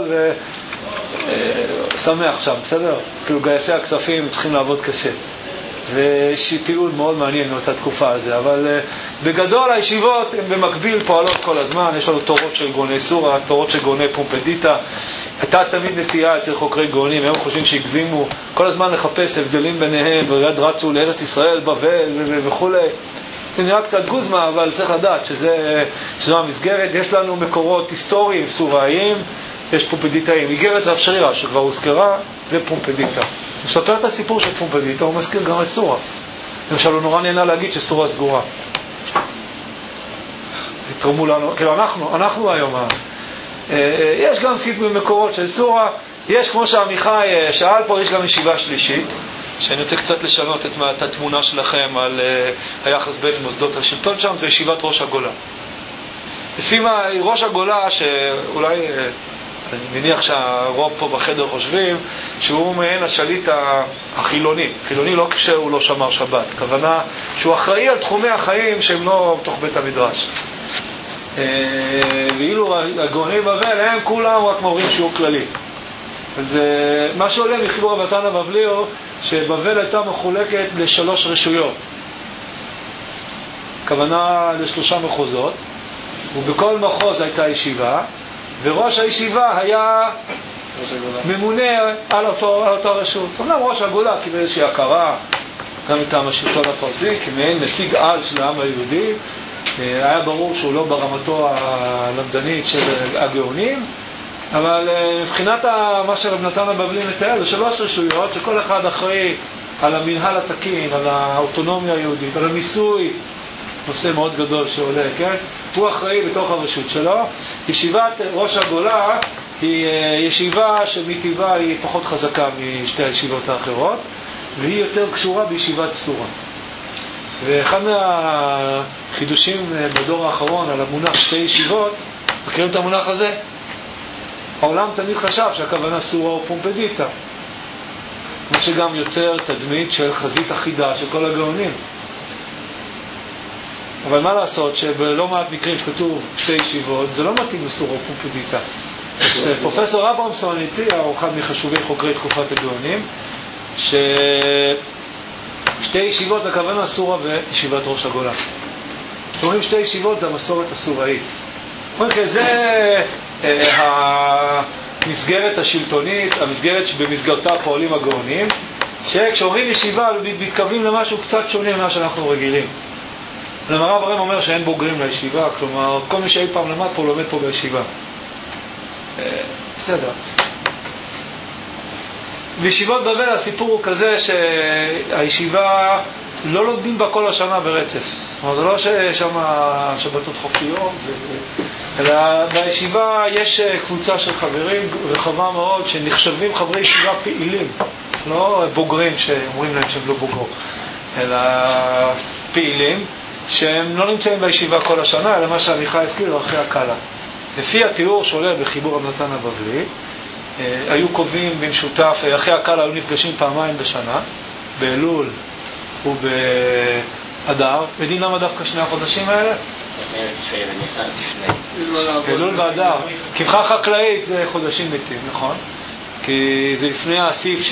ושמח שם, בסדר? כאילו גייסי הכספים צריכים לעבוד קשה ויש תיעוד מאוד מעניין מאותה תקופה הזה, אבל בגדול הישיבות הן במקביל פועלות כל הזמן. יש לנו תורות של גאוני סורה, תורות של גאוני פומפדיטה. הייתה תמיד נטייה אצל חוקרי גאונים, הם חושבים שהגזימו כל הזמן לחפש הבדלים ביניהם ויד רצו לארץ ישראל, בבל וכו'. זה נראה קצת גוזמה, אבל צריך לדעת שזו המסגרת. יש לנו מקורות היסטוריים סוראיים, יש פומפדיטאים. איגרת רב שרירא שכבר הוזכרה, זה פומפדיטה. הוא מספר את הסיפור של פומפדיטה, הוא מזכיר גם את סורה. למשל הוא נורא נהנה להגיד שסורה סגורה. תתרמו לנו, כאילו אנחנו היום יש גם סיפורים מקורות של סורה. יש, כמו שעמיחי שאל פה, יש גם ישיבה שלישית שאני רוצה קצת לשנות את התמונה שלכם על היחס בין מוסדות השלטון שם. זה ישיבת ראש הגולה. לפי מה ראש הגולה, שאולי אני מניח שהרוב פה בחדר חושבים שהוא מעין השליט החילוני. חילוני לא כשהוא לא שמר שבת, כוונה שהוא אחראי על תחומי החיים שהם לא בתוך בית המדרש. ואילו הגאוני בבל הם כולם רק מורים שיעור כללי. אז מה שעולה מחיבור רב נתן הבבלי הוא שבבל הייתה מחולקת לשלוש רשויות, כוונה לשלושה מחוזות, ובכל מחוז הייתה ישיבה, וראש הישיבה היה ממונה על אותה רשות. אומנם ראש הגולה קיבל איזושהי הכרה גם מטעם השלטון הפרסי כמעין נציג על של העם היהודי. היה ברור שהוא לא ברמתו הלמדנית של הגאונים, אבל מבחינת מה שרב נתן הבבלי מתאר, זה שלוש רשויות שכל אחד אחראי על המנהל התקין, על האוטונומיה היהודית, על המיסוי, נושא מאוד גדול שעולה, כן? הוא אחראי בתוך הרשות שלו. ישיבת ראש הגולה היא ישיבה שמטבעה היא פחות חזקה משתי הישיבות האחרות, והיא יותר קשורה בישיבת סורה. ואחד מהחידושים בדור האחרון על המונח שתי ישיבות, מכירים את המונח הזה? העולם תמיד חשב שהכוונה סורה או פומפדיטה, מה שגם יוצר תדמית של חזית אחידה של כל הגאונים. אבל מה לעשות שבלא מעט מקרים שכתוב שתי ישיבות זה לא מתאים לסורה או פומפדיטה. פרופסור אברמסון הציע, הוא אחד מחשובי חוקרי תקופת הגאונים, שתי ישיבות הכוונה סורה וישיבת ראש הגולה. אומרים שתי ישיבות זה המסורת הסוראית. זה המסגרת השלטונית, המסגרת שבמסגרתה פועלים הגאונים, שכשאומרים ישיבה מתכוונים למשהו קצת שונה ממה שאנחנו רגילים. הרב הרם אומר שאין בוגרים לישיבה, כלומר כל מי שאי פעם למד פה לומד פה בישיבה. בסדר. בישיבות בבל הסיפור הוא כזה שהישיבה לא לומדים בה כל השנה ברצף. זה לא ששם שבתות חופשיות, אלא בישיבה יש קבוצה של חברים רחבה מאוד שנחשבים חברי ישיבה פעילים, לא בוגרים שאומרים להם שהם לא בוגרו, אלא פעילים שהם לא נמצאים בישיבה כל השנה, אלא מה שעמיחי הזכיר אחרי הקלה. לפי התיאור שעולה בחיבור רב נתן הבבלי, היו קובעים במשותף, אחרי הקלה היו נפגשים פעמיים בשנה, באלול ובאדר. יודעים למה דווקא שני החודשים האלה? אלול ואדר. קמחה חקלאית זה חודשים מתים, נכון? כי זה לפני האסיף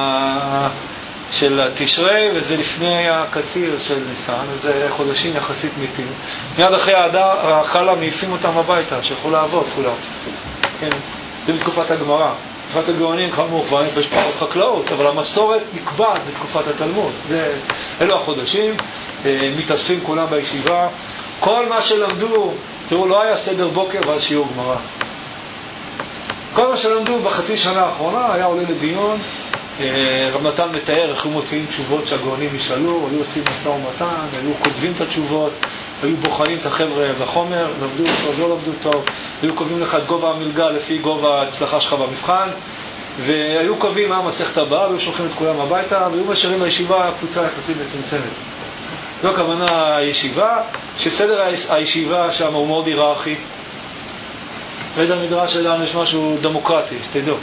של תשרי וזה לפני הקציר של ניסן, אז זה חודשים יחסית מתים. מיד אחרי הקלה מעיפים אותם הביתה, שיכולו לעבוד כולם. כן. זה בתקופת הגמרא. בתקופת הגאונים כאמור יש פחות חקלאות, אבל המסורת נקבעת בתקופת התלמוד. אלו החודשים, מתאספים כולם בישיבה. כל מה שלמדו, תראו, לא היה סדר בוקר ואז שיעור גמרא. כל מה שלמדו בחצי שנה האחרונה היה עולה לדיון. רב נתן מתאר איך הם מוציאים תשובות שהגאונים ישאלו, היו עושים משא ומתן, היו כותבים את התשובות, היו בוחנים את החבר'ה בחומר, למדו טוב, לא למדו טוב, היו קובעים לך את גובה המלגה לפי גובה ההצלחה שלך במבחן, והיו קובעים מה המסכת הבאה, והיו שולחים את כולם הביתה, והיו משאירים לישיבה קבוצה יחסית מצומצמת. זו הכוונה הישיבה, שסדר הישיבה שם הוא מאוד היררכי. בית המדרש שלנו יש משהו דמוקרטי, שתדעו.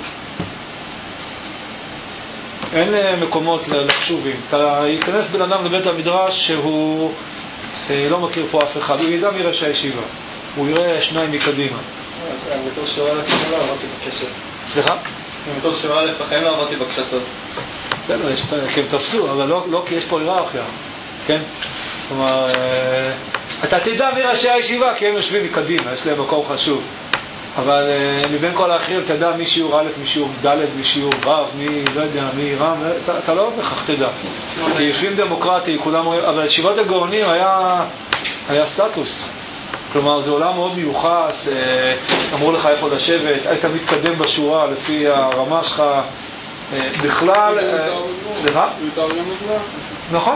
אין מקומות לחשובים. אתה ייכנס בן אדם לבית המדרש שהוא לא מכיר פה אף אחד, הוא ידע מראש הישיבה. הוא יראה שניים מקדימה. בתור שורה לפחם לא עברתי בקשר. סליחה? בתור שורה לפחם לא עברתי בקשתות. בסדר, כי הם תפסו, אבל לא כי יש פה היררכיה, כן? כלומר, אתה תדע מי ראשי הישיבה, כי הם יושבים מקדימה, יש להם מקום חשוב. אבל מבין כל האחרים תדע מי שיעור א', מי שיעור ד', מי שיעור ו', מי לא יודע, מי רם, אתה לא בכך תדע. כי יושבים דמוקרטי, כולם רואים, אבל ישיבות הגאונים היה סטטוס. כלומר, זה עולם מאוד מיוחס, אמרו לך איפה לשבת, היית מתקדם בשורה לפי הרמה שלך, בכלל... סליחה? נכון.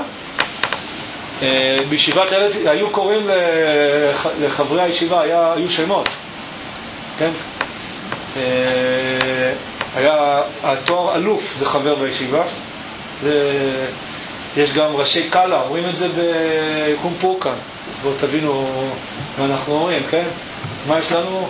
בישיבת ארץ היו קוראים לחברי הישיבה, היו שמות, כן? היה התואר אלוף, זה חבר בישיבה. יש גם ראשי קלה, אומרים את זה בקום פורקן. בואו תבינו מה אנחנו אומרים, כן? מה יש לנו?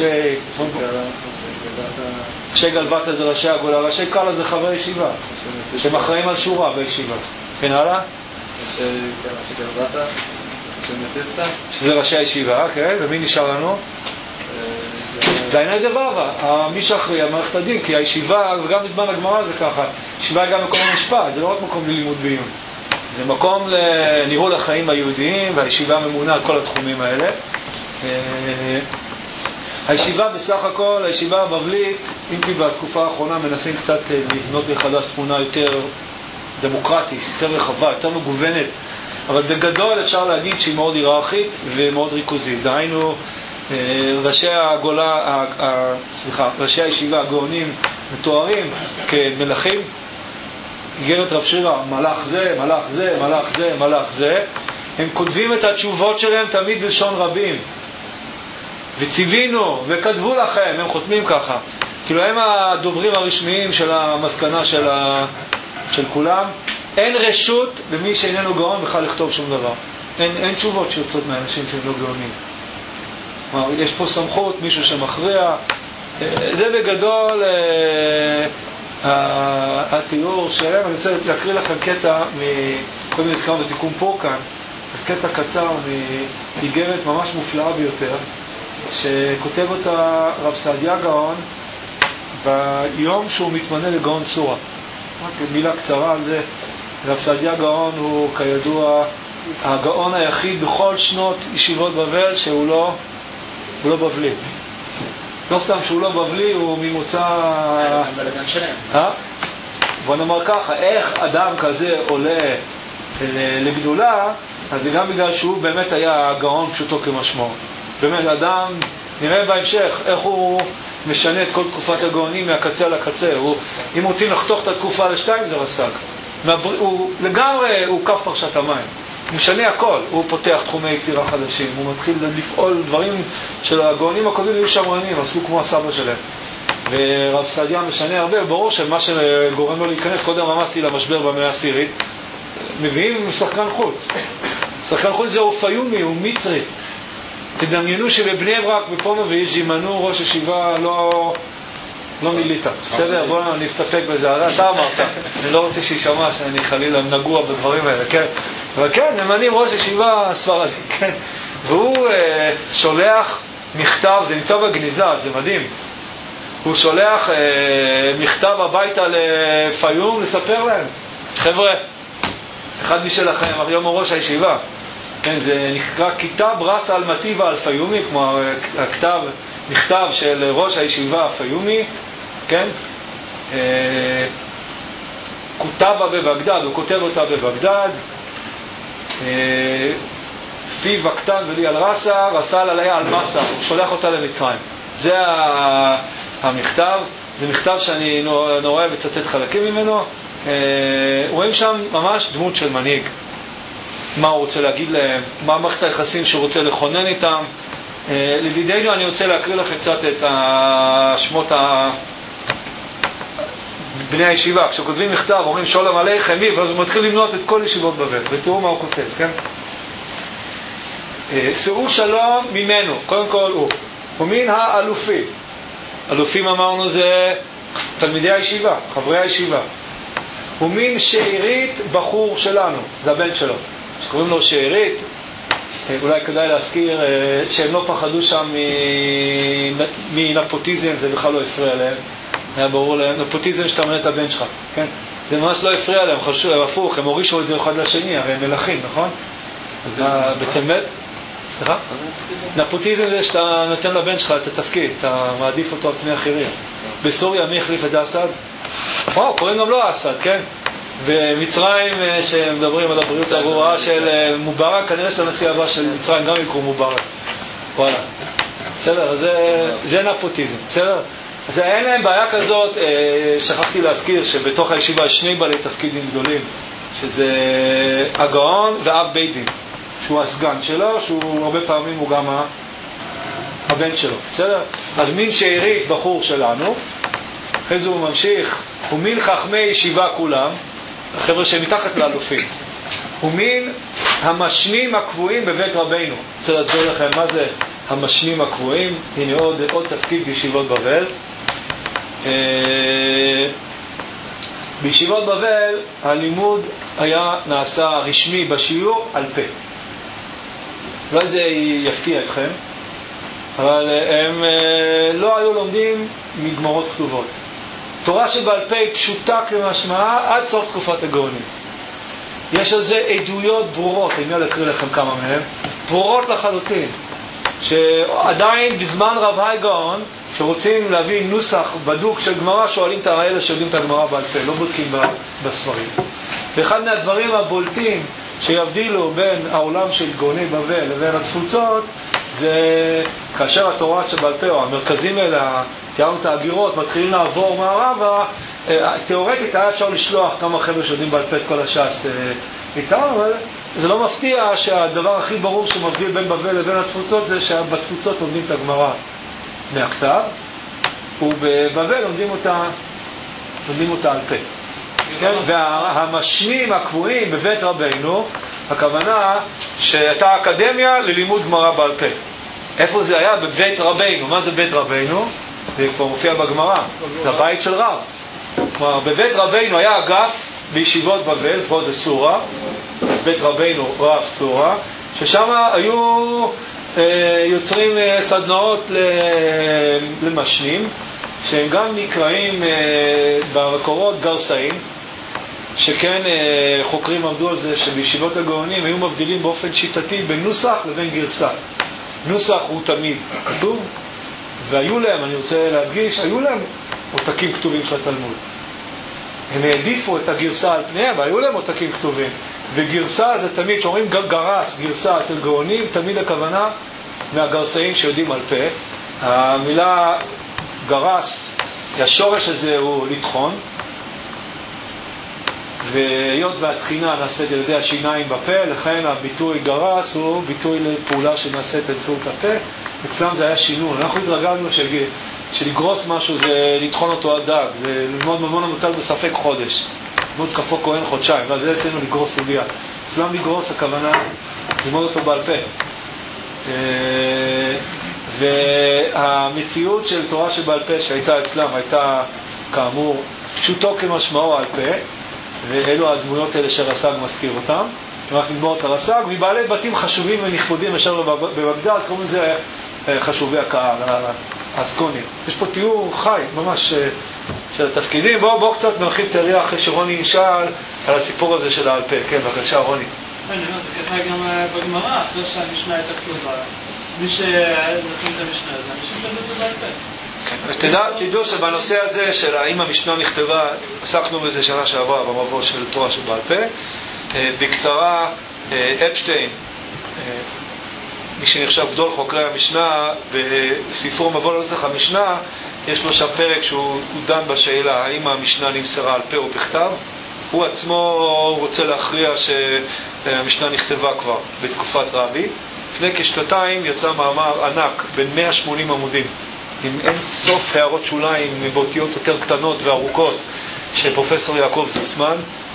ראשי גלבטה זה ראשי הגולה, ראשי קלה זה חברי ישיבה, שהם אחראים על שורה בישיבה. כן, הלאה? ראשי גלבטה, שזה ראשי הישיבה, כן? ומי נשאר לנו? דייני דבבה, מי שאחראי על מערכת הדין, כי הישיבה, וגם בזמן הגמרא זה ככה, ישיבה היא גם מקום המשפט, זה לא רק מקום ללימוד בעיון, זה מקום לניהול החיים היהודיים, והישיבה ממונה על כל התחומים האלה. הישיבה בסך הכל, הישיבה הבבלית, אם כי בתקופה האחרונה מנסים קצת לבנות מחדש תמונה יותר דמוקרטית, יותר רחבה, יותר מגוונת, אבל בגדול אפשר להגיד שהיא מאוד היררכית ומאוד ריכוזית. דהיינו, ראשי הישיבה הגאונים מתוארים כמלכים, איגרת רב שירה, מלאך זה, מלאך זה, מלאך זה, מלאך זה. הם כותבים את התשובות שלהם תמיד בלשון רבים. וציווינו, וכתבו לכם, הם חותמים ככה. כאילו הם הדוברים הרשמיים של המסקנה של כולם. אין רשות למי שאיננו גאון בכלל לכתוב שום דבר. אין תשובות שיוצאות מהאנשים שהם לא גאונים. יש פה סמכות, מישהו שמכריע. זה בגדול התיאור שלהם. אני רוצה להקריא לכם קטע כל מיני סכמה בתיקון פורקן, אז קטע קצר מאיגרת ממש מופלאה ביותר שכותב אותה רב סעדיה גאון ביום שהוא מתמנה לגאון צורה. רק מילה קצרה על זה. רב סעדיה גאון הוא כידוע הגאון היחיד בכל שנות ישיבות בבל שהוא לא בבלי. לא סתם שהוא לא בבלי, הוא ממוצא... בלגן שלם. בוא נאמר ככה, איך אדם כזה עולה לגדולה, אז זה גם בגלל שהוא באמת היה גאון פשוטו כמשמעו. באמת, אדם, נראה בהמשך איך הוא משנה את כל תקופת הגאונים מהקצה לקצה. אם רוצים לחתוך את התקופה לשתיים, זה רס"ג. לגמרי הוא קו פרשת המים. הוא משנה הכל, הוא פותח תחומי יצירה חדשים, הוא מתחיל לפעול דברים של הגאונים הקודמים היו שמרנים, עשו כמו הסבא שלהם. ורב סעדיה משנה הרבה, ברור שמה שגורם לו להיכנס, קודם רמזתי למשבר במאה העשירית, מביאים שחקן חוץ. שחקן חוץ זה הוא פיומי, הוא מצרי. תדמיינו שבבני ברק בפונו ויש ימנו ראש ישיבה לא מיליטה. בסדר? בואו נסתפק בזה. אתה אמרת. אני לא רוצה שישמע שאני חלילה נגוע בדברים האלה, כן? אבל כן, ממנים ראש ישיבה ספרדי, כן? והוא שולח מכתב, זה נמצא בגניזה, זה מדהים. הוא שולח מכתב הביתה לפיום לספר להם. חבר'ה, אחד משלכם, היום הוא ראש הישיבה. כן, זה נקרא כיתב רס על מטיבה על פיומי, כמו הכתב, מכתב של ראש הישיבה הפיומי, כן? כותבה בבגדד, הוא כותב אותה בבגדד, פיו הקטן ולי על רסה, רסל עליה על מסה, הוא שולח אותה למצרים. זה המכתב, זה מכתב שאני נורא וצטט חלקים ממנו. רואים שם ממש דמות של מנהיג. מה הוא רוצה להגיד להם, מה מערכת היחסים שהוא רוצה לכונן איתם. לדידנו אני רוצה להקריא לכם קצת את שמות בני הישיבה. כשכותבים מכתב אומרים שולם עליכם מי, ואז הוא מתחיל למנות את כל ישיבות בבל, ותראו מה הוא כותב, כן? שאו שלום ממנו, קודם כל הוא מן האלופים. אלופים אמרנו זה תלמידי הישיבה, חברי הישיבה. הוא מן שארית בחור שלנו, זה הבן שלו, שקוראים לו שארית. אולי כדאי להזכיר שהם לא פחדו שם מנפוטיזם, זה בכלל לא הפריע להם. היה ברור להם, נפוטיזם שאתה מנה את הבן שלך, כן? זה ממש לא הפריע להם, חשוב, הם הפוך, הם הורישו את זה אחד לשני, הרי הם מלכים, נכון? בצמד? סליחה? נפוטיזם זה שאתה נותן לבן שלך את התפקיד, אתה מעדיף אותו על פני אחרים. בסוריה מי החליף את אסד? קוראים גם לא אסד, כן? במצרים שמדברים על הבריאות הגרועה של מובארק, כנראה שלנשיא הבא של מצרים גם יקרו מובארק. וואלה. בסדר, זה נפוטיזם, בסדר? אז אין להם בעיה כזאת. שכחתי להזכיר שבתוך הישיבה יש שני בעלי תפקידים גדולים, שזה הגאון ואב בית דין, שהוא הסגן שלו, שהוא הרבה פעמים הוא גם הבן שלו, בסדר? אז מין שארית בחור שלנו, אחרי זה הוא ממשיך, ומין חכמי ישיבה כולם, החבר'ה שמתחת לאלופים, ומין המשנים הקבועים בבית רבינו. רוצה להסביר לכם מה זה המשנים הקבועים. הנה עוד תפקיד בישיבות בבל. בישיבות בבל הלימוד היה נעשה רשמי בשיעור על פה. אולי זה יפתיע אתכם, אבל הם לא היו לומדים מגמרות כתובות. תורה שבעל פה פשוטה כמשמעה עד סוף תקופת הגאונים. יש על זה עדויות ברורות, אני אקריא לכם כמה מהם, ברורות לחלוטין, שעדיין בזמן רב היי גאון, שרוצים להביא נוסח בדוק של גמרא, שואלים את האלה שיודעים את הגמרא בעל פה, לא בודקים בספרים. ואחד מהדברים הבולטים שיבדילו בין העולם של גאוני בבל לבין התפוצות, זה כאשר התורה שבעל פה, או המרכזים האלה, תיארנו את האגירות, מתחילים לעבור מערבה, תיאורטית היה אפשר לשלוח כמה חבר'ה שיודעים בעל פה את כל הש"ס איתם, אבל זה לא מפתיע שהדבר הכי ברור שמבדיל בין בבל לבין התפוצות זה שבתפוצות לומדים את הגמרא מהכתב, ובבבל לומדים אותה על פה. כן? והמשנים הקבועים בבית רבינו, הכוונה שהייתה אקדמיה ללימוד גמרא בעל פה. איפה זה היה? בבית רבינו. מה זה בית רבינו? זה כבר מופיע בגמרא, זה הבית של רב. כלומר, בבית רבינו היה אגף בישיבות בבל, פה זה סורה, בית רבינו רב סורה, ששם היו יוצרים סדנאות למשנים, שהם גם נקראים במקורות גרסאים, שכן חוקרים עמדו על זה שבישיבות הגאונים היו מבדילים באופן שיטתי בין נוסח לבין גרסה. נוסח הוא תמיד כתוב, והיו להם, אני רוצה להדגיש, היו להם עותקים כתובים של התלמוד. הם העדיפו את הגרסה על פניהם, והיו להם עותקים כתובים. וגרסה זה תמיד, שאומרים גרס, גרסה אצל גאונים, תמיד הכוונה מהגרסאים שיודעים על פה. המילה גרס, השורש הזה הוא לטחון, והיות והתחינה נעשית על ידי השיניים בפה, לכן הביטוי גרס הוא ביטוי לפעולה שנעשית באמצעות הפה. אצלם זה היה שינון. אנחנו התרגלנו שלגרוס משהו זה לטחון אותו עד דג, זה ללמוד ממון המוטל בספק חודש, ללמוד כפו כהן חודשיים, ואז זה אצלנו לגרוס סוגיה. אצלם לגרוס הכוונה ללמוד אותו בעל פה. והמציאות של תורה שבעל פה שהייתה אצלם הייתה כאמור פשוטו כמשמעו על פה, ואלו הדמויות האלה שרס"ג מזכיר אותם. רק נגמור את הרס"ג, מבעלי בתים חשובים ונכבודים ישר בבגדד, קוראים לזה חשובי הקהל, האסקונים. יש פה תיאור חי ממש של התפקידים. בואו קצת נרחיב את היריעה אחרי שרוני נשאל על הסיפור הזה של העל פה. כן, בבקשה רוני. זה ככה גם בגמרא, אחרי שהמשנה הייתה כתובה, מי שנתן את המשנה הזה, אנשים למדו את זה בעל פה. תדעו שבנושא הזה של האם המשנה נכתבה, עסקנו בזה שנה שעברה במבוא של תורה שבעל פה. בקצרה, אפשטיין, מי שנחשב גדול חוקרי המשנה, בספרו מבוא לנוסח המשנה, יש לו שם פרק שהוא דן בשאלה האם המשנה נמסרה על פה או בכתב. הוא עצמו רוצה להכריע שהמשנה נכתבה כבר בתקופת רבי. לפני כשנתיים יצא מאמר ענק בין 180 עמודים עם אין סוף הערות שוליים באותיות יותר קטנות וארוכות של פרופסור יעקב זוסמן,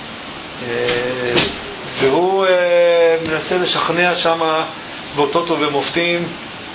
והוא מנסה לשכנע שם באותות ובמופתים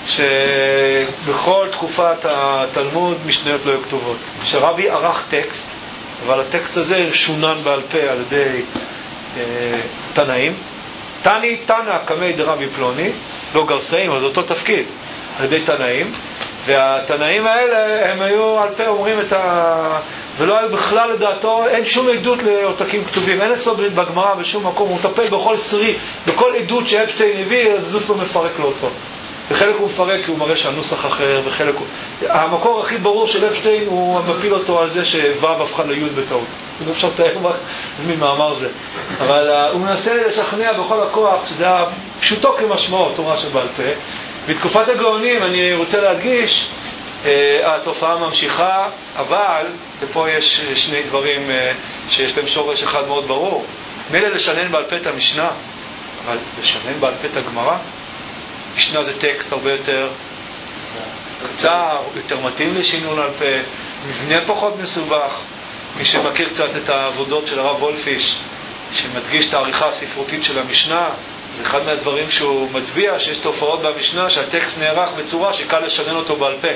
שבכל תקופת התלמוד משניות לא היו כתובות. שרבי ערך טקסט, אבל הטקסט הזה שונן בעל פה על ידי תנאים, תני תנא קמי דרבי פלוני, לא גרסאים, אבל זה אותו תפקיד, על ידי תנאים, והתנאים האלה הם היו על פה אומרים ולא היו בכלל לדעתו, אין שום עדות לעותקים כתובים, אין אצלו בגמרא בשום מקום, הוא מטפל בכל סרי, בכל עדות שאפשטיין הביא, זוס לא מפרק לו אותו. בחלק הוא מפרק כי הוא מראה שהנוסח אחר, בחלק הוא... המקור הכי ברור של אפשטיין הוא מפיל אותו על זה שו' הפכה ליוד בטעות. אם אפשר לתאר ממאמר זה. אבל הוא מנסה לשכנע בכל הכוח שזה פשוטו כמשמעו, תורה שבעל פה. בתקופת הגאונים אני רוצה להדגיש, התופעה ממשיכה, אבל, ופה יש שני דברים שיש להם שורש אחד מאוד ברור. מילא לשנן בעל פה את המשנה, אבל לשנן בעל פה את הגמרא, משנה זה טקסט הרבה יותר קצר, יותר מתאים לשינון על פה, מבנה פחות מסובך. מי שמכיר קצת את העבודות של הרב וולפיש, שמדגיש את העריכה הספרותית של המשנה, זה אחד מהדברים שהוא מצביע שיש תופעות במשנה שהטקסט נערך בצורה שקל לשנן אותו בעל פה.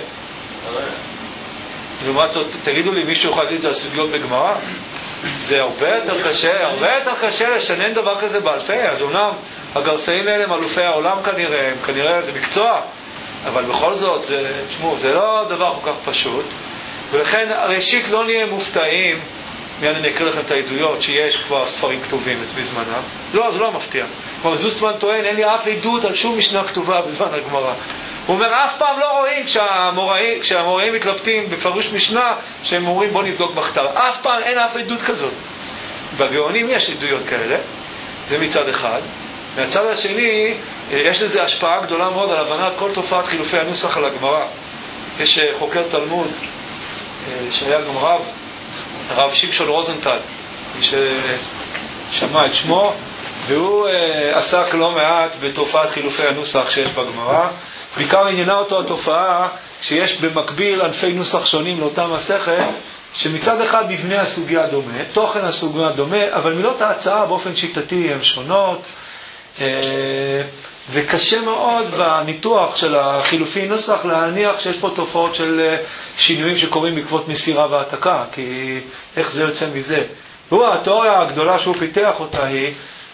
לעומת זאת, תגידו לי, מישהו יכול להגיד את זה על סוגיות בגמרא? זה הרבה יותר קשה לשנן דבר כזה בעל פה. אז אומנם הגרסאים האלה הם אלופי העולם כנראה זה מקצוע, אבל בכל זאת, זה לא דבר כל כך פשוט. ולכן ראשית לא נהיה מופתעים, מיד אני אקריא לכם את העדויות, שיש כבר ספרים כתובים בזמנם. לא, זה לא מפתיע. כבר זוסמן טוען, אין לי אף עדות על שום משנה כתובה בזמן הגמרא. הוא אומר, אף פעם לא רואים כשהמוראים מתלבטים בפירוש משנה, שהם אומרים בוא נבדוק בכתב. אף פעם אין אף עדות כזאת. בגאונים יש עדויות כאלה, זה מצד אחד. מהצד השני, יש לזה השפעה גדולה מאוד על הבנת כל תופעת חילופי הנוסח על הגמרא. יש חוקר תלמוד, שהיה גם הרב שמשון רוזנטל, ששמע את שמו, והוא עסק לא מעט בתופעת חילופי הנוסח שיש בגמרא. בעיקר עניינה אותו התופעה שיש במקביל ענפי נוסח שונים לאותה מסכת, שמצד אחד מבנה הסוגיה דומה, תוכן הסוגיה דומה, אבל מילות ההצעה באופן שיטתי הן שונות, וקשה מאוד בניתוח של החילופי נוסח להניח שיש פה תופעות של שינויים שקורים בעקבות מסירה והעתקה, כי איך זה יוצא מזה? התיאוריה הגדולה שהוא פיתח אותה היא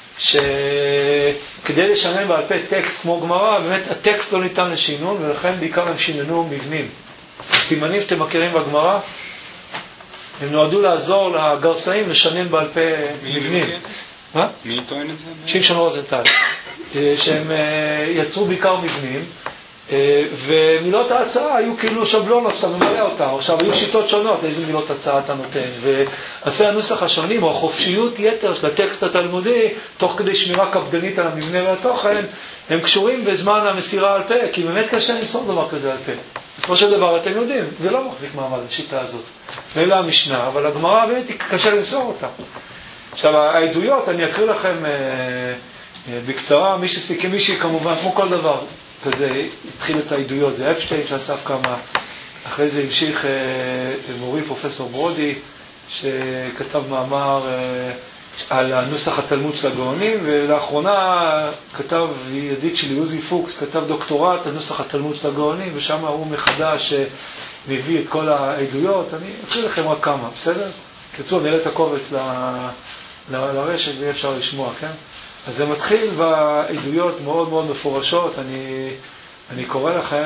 שכדי לשנן בעל פה טקסט כמו גמרא, באמת הטקסט לא ניתן לשינון, ולכן בעיקר הם שיננו מבנים. הסימנים שאתם מכירים בגמרא, הם נועדו לעזור לגרסאים לשנן בעל פה מבנים. מי טוען את זה? שמשון רוזנטל. שהם יצרו בעיקר מבנים, ומילות ההצעה היו כאילו שבלונות שאתה ממלא אותה. עכשיו היו שיטות שונות איזה מילות הצעה אתה נותן, ואלפי הנוסח השונים או החופשיות יתר של הטקסט התלמודי תוך כדי שמירה קפדנית על המבנה והתוכן, הם קשורים בזמן המסירה על פה, כי באמת קשה למסור דבר כזה על פה. בסופו של דבר אתם יודעים, זה לא מחזיק מעמד השיטה הזאת, ואלה המשנה, אבל הגמרא באמת קשה למסור אותה. עכשיו העדויות אני אקריא לכם בקצרה, מי שכמובן כמו כל דבר כזה התחיל את העדויות, זה אפשטיין שאסף כמה, אחרי זה המשיך מורי פרופסור ברודי שכתב מאמר על הנוסח התלמוד של הגאונים, ולאחרונה כתב ידיד שלי עוזי פוקס, כתב דוקטורט על נוסח התלמוד של הגאונים, ושם הוא מחדש מביא את כל העדויות. אני אקריא לכם רק כמה, בסדר? תרצו, נראה את הקובץ לרשת ויהיה אפשר לשמוע, כן? אז זה מתחיל בעדויות מאוד מאוד מפורשות. אני קורא לכם,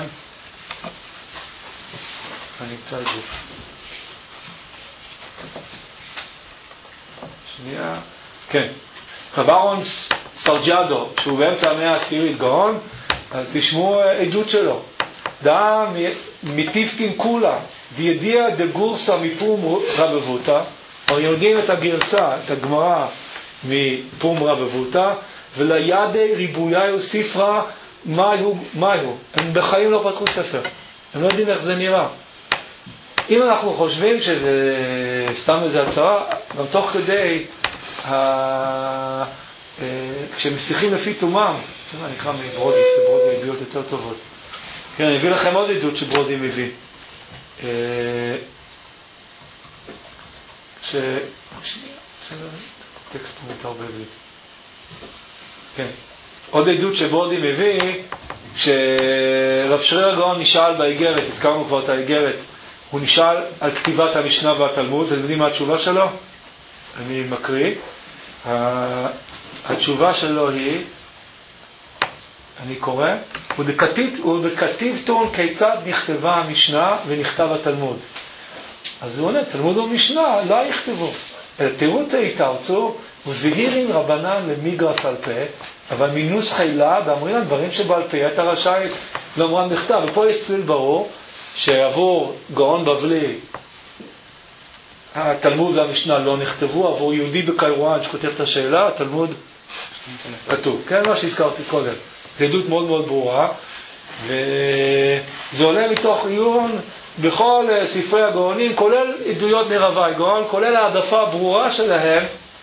אני אמצא את זה. שנייה. כן. רב אהרון סרג'אדו, שהוא באמצע המאה העשירית גאון, אז תשמעו עדות שלו. דא מטיפטין כולה, דידיע דגורסה מפום רבבותא, או יודעים את הגרסה, את הגמרא מפום רבבותא, ולידי ריבויהו ספרה, מהיו. הם בחיים לא פתחו ספר. הם לא יודעים איך זה נראה. אם אנחנו חושבים שזה סתם איזו הצהרה, גם תוך כדי, כשמשיחים לפי תומם, אני אקרא מברודי, זה ברודי עדויות יותר טובות. כן, אני אביא לכם עוד עדות שברודי מביא. טקסט פה מתערבב לי. כן. עוד עדות שברודי מביא, שרב שריר הגאון נשאל באיגרת, הזכרנו כבר את האיגרת, הוא נשאל על כתיבת המשנה והתלמוד. אתם יודעים מה התשובה שלו? אני מקריא. התשובה שלו היא, אני קורא, ודכתיבתון כיצד נכתבה המשנה ונכתב התלמוד. אז הוא עונה, תלמוד ומשנה לא יכתבו. תירוצה יתרצו, וזהירים רבנן למיגרס על פה, אבל מינוס חילה, ואמרים דברים שבעל פה, אתה רשאי לאמרם נכתב. ופה יש צליל ברור, שעבור גאון בבלי, התלמוד והמשנה לא נכתבו, עבור יהודי בקיירואן שכותב את השאלה, התלמוד כתוב. כן, מה שהזכרתי קודם. זו עדות מאוד מאוד ברורה, וזה עולה מתוך עיון בכל ספרי הגאונים, כולל עדויות מרבי גאון, כולל העדפה ברורה שלהם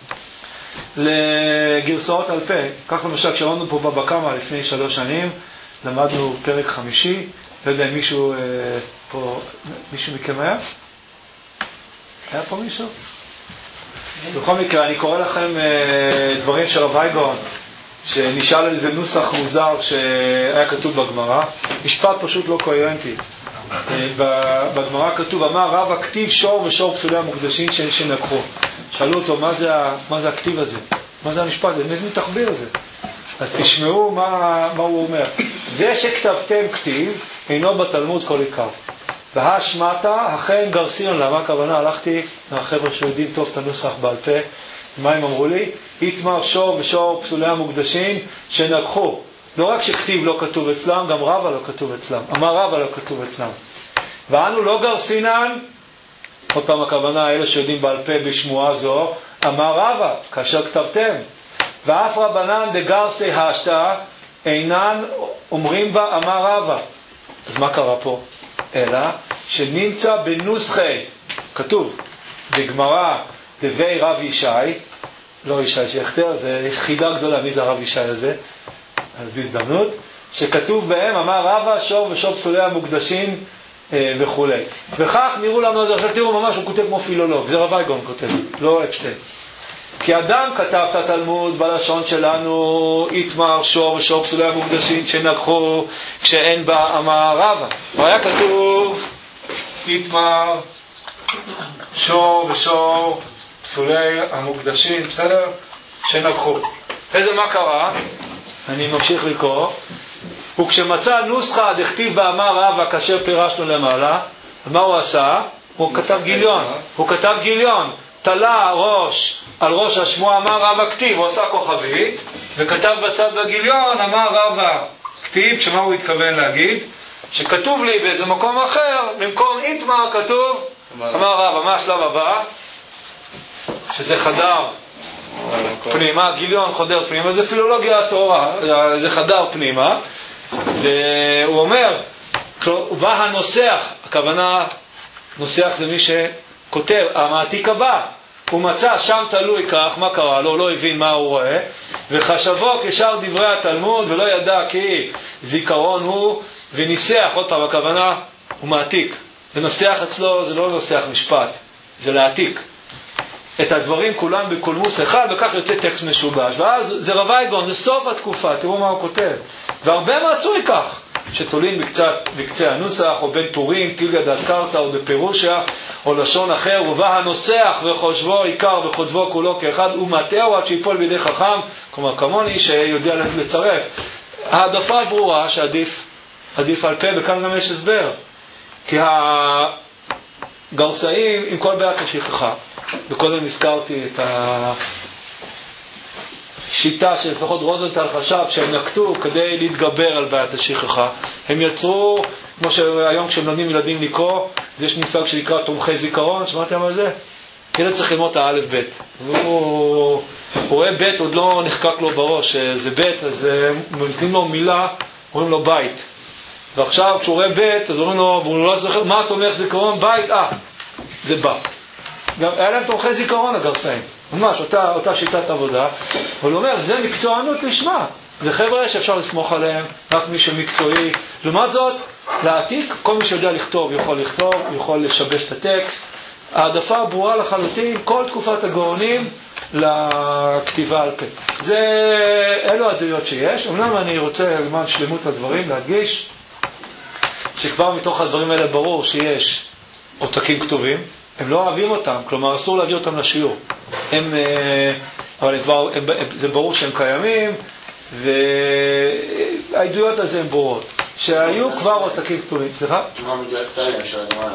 לגרסאות על פה. כך למשל, כשעמדנו פה בבא קמא לפני 3 שנים, למדנו פרק 5, לא יודע אם מישהו מכם היה? היה פה מישהו? בכל מקרה, אני קורא לכם דברים של רבי גאון, שנשאל על איזה נוסח מוזר שהיה כתוב בגמרא, משפט פשוט לא קוהרנטי. בגמרא כתוב, אמר רב הכתיב שור ושור פסולי המוקדשים שנקחו. שאלו אותו, מה זה הכתיב הזה? מה זה המשפט? איזה מתחביר הזה? אז תשמעו מה הוא אומר. זה שכתבתם כתיב, אינו בתלמוד כל עיקר. והשמטה, אכן גרסין, למה הכוונה? הלכתי מהחבר'ה שיודעים טוב את הנוסח בעל פה, מה הם אמרו לי? יתמר שור ושור פסולי המוקדשים שנקחו. לא רק שכתיב לא כתוב אצלם, גם רבא לא כתוב אצלם. אמר רבא לא כתוב אצלם. ואנו לא גרסינן, עוד פעם הכוונה, אלה שיודעים בעל פה בשמועה זו, אמר רבא, כאשר כתבתם. ואף רבנן דגרסי השתה, אינן אומרים בה, אמר רבא. אז מה קרה פה? אלא שנמצא בנוסחי, כתוב, בגמרא דבי רב ישי, לא ישי שיחתר, זה חידה גדולה, מי זה הרב ישי הזה? אז בהזדמנות, שכתוב בהם, אמר רבא שור ושור פסולי המוקדשים וכו'. וכך נראו לנו, עכשיו תראו ממש, הוא כותב כמו פילולוג, זה רבי גאון כותב, לא אפשטיין. כי אדם כתב את התלמוד בלשון שלנו, יתמר שור ושור פסולי המוקדשים שנקחו, כשאין בה אמר רבא. והיה כתוב, יתמר שור ושור פסולי המוקדשים, בסדר? שנקחו. איזה מה קרה? אני ממשיך לקרוא. וכשמצא נוסחה דכתיב באמר רבא כאשר פירשנו למעלה, מה הוא עשה? הוא כתב גיליון. תלה ראש על ראש השמוע, אמר רבא כתיב, הוא עשה כוכבית, וכתב בצד בגיליון, אמר רבא כתיב, שמה הוא התכוון להגיד? שכתוב לי באיזה מקום אחר, במקום יתמר כתוב, אמר רבא. מה השלב הבא? שזה חדר פנימה, גיליון חודר פנימה, זה פילולוגיה התורה, זה חדר פנימה, והוא אומר, בא הנוסח, הכוונה, נוסח זה מי שכותב, המעתיק הבא, הוא מצא שם תלוי כך, מה קרה לו, לא הבין מה הוא רואה, וחשבו כשאר דברי התלמוד, ולא ידע כי זיכרון הוא, וניסח, עוד פעם, הכוונה, הוא מעתיק. לנסח אצלו זה לא לנסח משפט, זה להעתיק. את הדברים כולם בקולמוס אחד, וכך יוצא טקסט משובש. ואז זה רבי גאון, זה סוף התקופה, תראו מה הוא כותב. והרבה מצוי כך, שתולים בקצה הנוסח, או בין טורים, תילגה דעת קרתא, או בפירושיה, או לשון אחר, ובא הנוסח וחושבו עיקר וחודבו כולו כאחד, ומטעו עד שיפול בידי חכם, כלומר כמוני שיודע לצרף. העדפה ברורה שעדיף על פה, וכאן גם יש הסבר. כי הגרסאים, עם כל בעיית השכחה, וקודם הזכרתי את השיטה שלפחות רוזנטל חשב שהם נקטו כדי להתגבר על בעיית השכחה. הם יצרו, כמו שהיום כשהם לומדים ילדים לקרוא, יש מושג שנקרא תומכי זיכרון, שמעתם על זה? ילד צריך ללמוד את האלף בית. הוא רואה בית, עוד לא נחקק לו בראש, זה בית, אז נותנים לו מילה, אומרים לו בית. ועכשיו כשהוא רואה בית, אז אומרים לו, והוא לא זוכר, מה תומך זיכרון? בית, זה בא. גם היה להם תומכי זיכרון הגרסאים, ממש אותה שיטת עבודה. אבל הוא אומר, זה מקצוענות לשמה, זה חבר'ה שאפשר לסמוך עליהם, רק מי שמקצועי. לעומת זאת, להעתיק, כל מי שיודע לכתוב יכול לכתוב, יכול לשבש את הטקסט. העדפה ברורה לחלוטין, כל תקופת הגאונים לכתיבה על פה. אלו העדויות שיש. אמנם אני רוצה למען שלמות הדברים להדגיש שכבר מתוך הדברים האלה ברור שיש עותקים כתובים, הם לא אוהבים אותם, כלומר אסור להביא אותם לשיעור. הם אבל זה ברור שהם קיימים, והעדויות על זה הן ברורות. שהיו כבר עותקים כתובים, סליחה? כמו מגילת סטלין של הגמרא.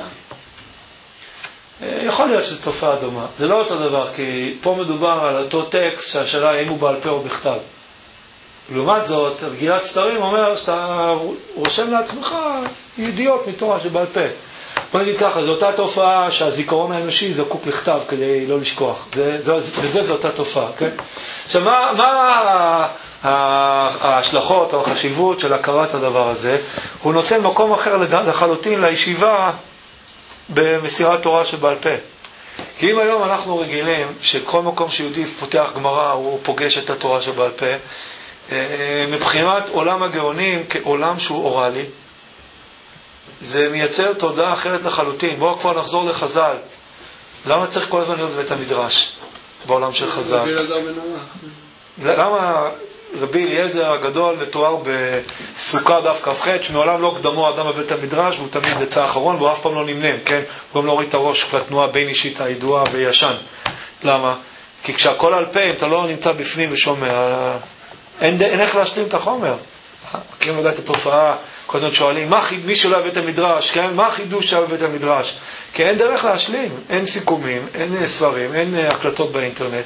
יכול להיות שזו תופעה דומה. זה לא אותו דבר, כי פה מדובר על אותו טקסט שהשאלה האם הוא בעל פה או בכתב. לעומת זאת, מגילת סתרים אומר שאתה רושם לעצמך ידיעות מתורה שבעל פה. בוא נגיד ככה, זו אותה תופעה שהזיכרון האנושי זקוק לכתב כדי לא לשכוח. זו אותה תופעה, כן? עכשיו, מה ההשלכות או החשיבות של הכרת הדבר הזה? הוא נותן מקום אחר לחלוטין לישיבה במסירת תורה שבעל פה. כי אם היום אנחנו רגילים שכל מקום שיהודי פותח גמרא הוא פוגש את התורה שבעל פה, מבחינת עולם הגאונים כעולם שהוא אורלי, זה מייצר תודעה אחרת לחלוטין. בואו כבר נחזור לחז"ל. למה צריך כל הזמן להיות בבית המדרש בעולם של חז"ל? למה רבי אליעזר הגדול מתואר בסוכה דף כ"ח, שמעולם לא קדמו אדם בבית המדרש, והוא תמיד יצא האחרון והוא אף פעם לא נמנם, כן? הוא גם לא הוריד את הראש לתנועה בין אישית הידועה וישן. למה? כי כשהכל על פה, אם אתה לא נמצא בפנים ושומע, אין איך להשלים את החומר. מכירים לדעת את התופעה, כל הזמן שואלים, מי שלא בבית המדרש, כן? מה החידוש שהיה בבית המדרש? כי אין דרך להשלים, אין סיכומים, אין ספרים, אין הקלטות באינטרנט.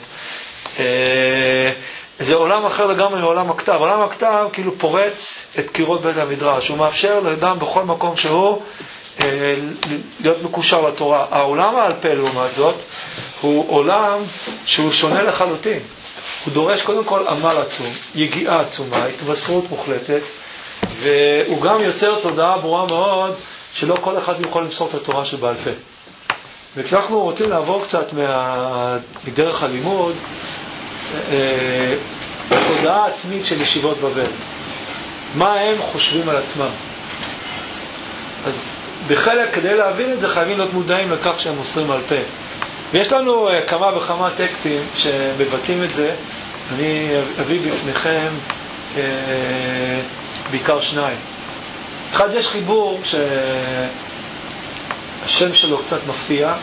זה עולם אחר לגמרי מעולם הכתב. עולם הכתב כאילו פורץ את קירות בית המדרש. הוא מאפשר לאדם בכל מקום שהוא להיות מקושר לתורה. העולם העל פה לעומת זאת הוא עולם שהוא שונה לחלוטין. הוא דורש קודם כל עמל עצום, יגיעה עצומה, התבשרות מוחלטת, והוא גם יוצר תודעה ברורה מאוד שלא כל אחד יכול למסור את התורה שבעל פה. וכשאנחנו רוצים לעבור קצת מדרך הלימוד, תודעה עצמית של ישיבות בבל. מה הם חושבים על עצמם? אז בחלק, כדי להבין את זה, חייבים להיות מודעים לכך שהם מוסרים על פה. ויש לנו כמה וכמה טקסטים שמבטאים את זה. אני אביא בפניכם בעיקר שניים. אחד, יש חיבור שהשם שלו קצת מפתיע,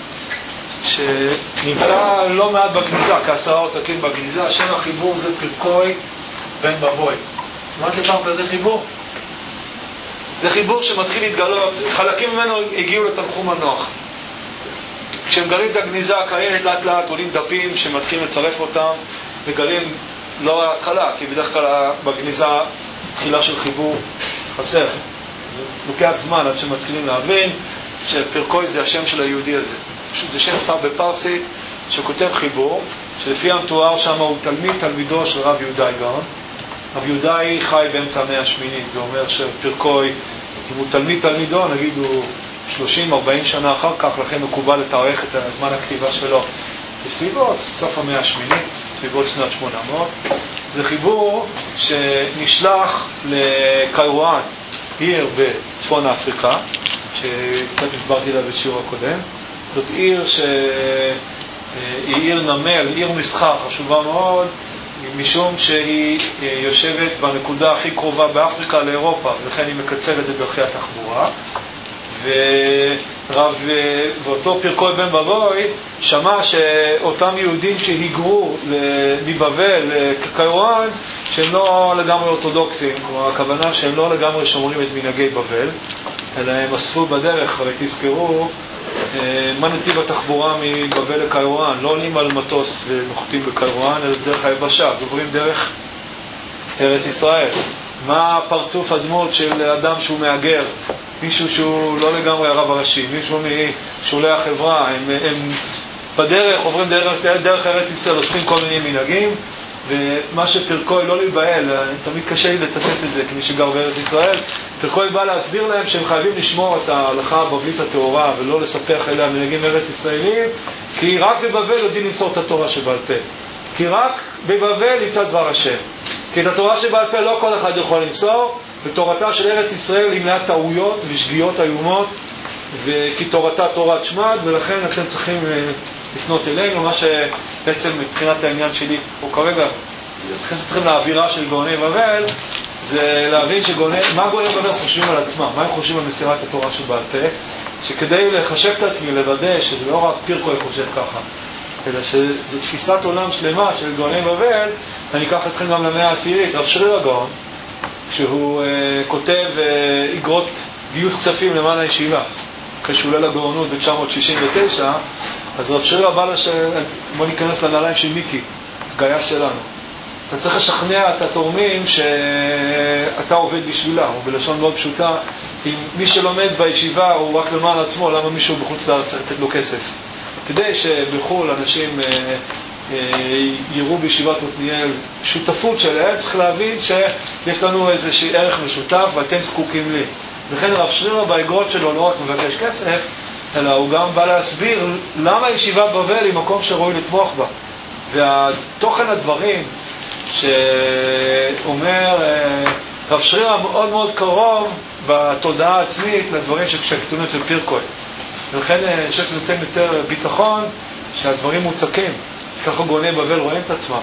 שנמצא לא מעט בגניזה, כ10 עותקים בגניזה. השם החיבור זה פרקוי בן בבוי. שמעתם פעם כזה חיבור? זה חיבור שמתחיל להתגלות, חלקים ממנו הגיעו לתנחום הנוח. כשהם גלים את הגניזה הקיימת, לאט לאט עולים דפים שמתחילים לצרף אותם, וגלים לא להתחלה, כי בדרך כלל בגניזה תחילה של חיבור חסר. לוקח זמן עד שמתחילים להבין שפרקוי זה השם של היהודי הזה. זה שם בפרסית שכותב חיבור, שלפי המתואר שם הוא תלמידו של רב יהודאי גאון. רב יהודאי חי באמצע המאה השמינית, זה אומר שפרקוי, אם הוא תלמידו, נגיד הוא 30-40 שנה אחר כך, לכן מקובל לתארך את הזמן הכתיבה שלו בסביבות סוף המאה השמינית, סביבות שנת 800. זה חיבור שנשלח לקיירואן, עיר בצפון אפריקה, שקצת הסברתי לה בשיעור הקודם. זאת עיר שהיא עיר נמל, עיר מסחר חשובה מאוד, משום שהיא יושבת בנקודה הכי קרובה באפריקה לאירופה, ולכן היא מקצרת את דרכי התחבורה. ואותו פרקוי בן בבוי שמע שאותם יהודים שהיגרו מבבל לקיירואן, שהם לא לגמרי אורתודוקסים, כלומר הכוונה שהם לא לגמרי שומרים את מנהגי בבל, אלא הם אספו בדרך. הרי תזכרו מה נתיב התחבורה מבבל לקיירואן, לא עולים על מטוס ונוחתים בקיירואן, אלא דרך היבשה, אז עוברים דרך ארץ ישראל. מה פרצוף הדמות של אדם שהוא מאגר? מישהו שהוא לא לגמרי הרב הראשי, מישהו משולי החברה. הם בדרך עוברים דרך ארץ ישראל, עושים כל מיני מנהגים, ומה שפרקוי לא להיבהל, תמיד קשה לי לצטט את זה כמי שגר בארץ ישראל. פרקוי בא להסביר להם שהם חייבים לשמור את ההלכה הבבלית הטהורה ולא לספח אליה מנהגים ארץ ישראלים, כי רק בבבל יודעים למסור את התורה שבעל פה, כי רק בבבל יצא דבר השם, כי את התורה שבעל פה לא כל אחד יכול למסור, ותורתה של ארץ ישראל היא מעט טעויות ושגיאות איומות, וכי תורתה תורת שמד, ולכן אתם צריכים לפנות אלינו. מה שבעצם מבחינת העניין שלי פה כרגע, צריכים לאווירה של גאוני בבל, זה להבין מה גאוני בבל חושבים על עצמם, מה הם חושבים על מסירת התורה שבעל פה, שכדי לחשב את עצמי, לוודא שזה לא רק פרקוי חושב ככה, אלא שזו תפיסת עולם שלמה של גאוני בבל. אני אקח אתכם גם למאה העשירית. רב שריר הגאון, שהוא כותב אגרות גיוס כספים למען הישיבה, כשהוא עולה לגאונות ב-969, אז רב שריר בא בוא ניכנס לנעליים של מיקי, גאיה שלנו. אתה צריך לשכנע את התורמים שאתה עובד בשבילה, או בלשון מאוד פשוטה, אם מי שלומד בישיבה הוא רק למען עצמו, למה מישהו בחוץ לארץ לתת לו כסף? כדי שבחול אנשים יראו בישיבת עתניאל שותפות שלהם, צריך להבין שיש לנו איזשהו ערך משותף ואתם זקוקים לי. וכן רב שריר באגרות שלו לא רק מבקש כסף, אלא הוא גם בא להסביר למה ישיבת בבל היא מקום שראוי לתמוך בה. והתוכן הדברים שאומר רב שריר מאוד מאוד קרוב בתודעה העצמית לדברים שכתובים אצל פירקוי. ולכן אני חושב שזה נותן יותר ביטחון שהדברים מוצקים. ככה גאוני בבל רואים את עצמם.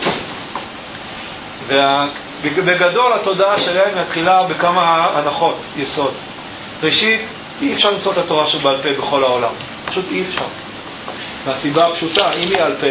ובגדול התודעה שלהם מתחילה בכמה הנחות יסוד. ראשית, אי אפשר למצוא את התורה שבעל פה בכל העולם. פשוט אי אפשר. מהסיבה הפשוטה, אם היא על פה,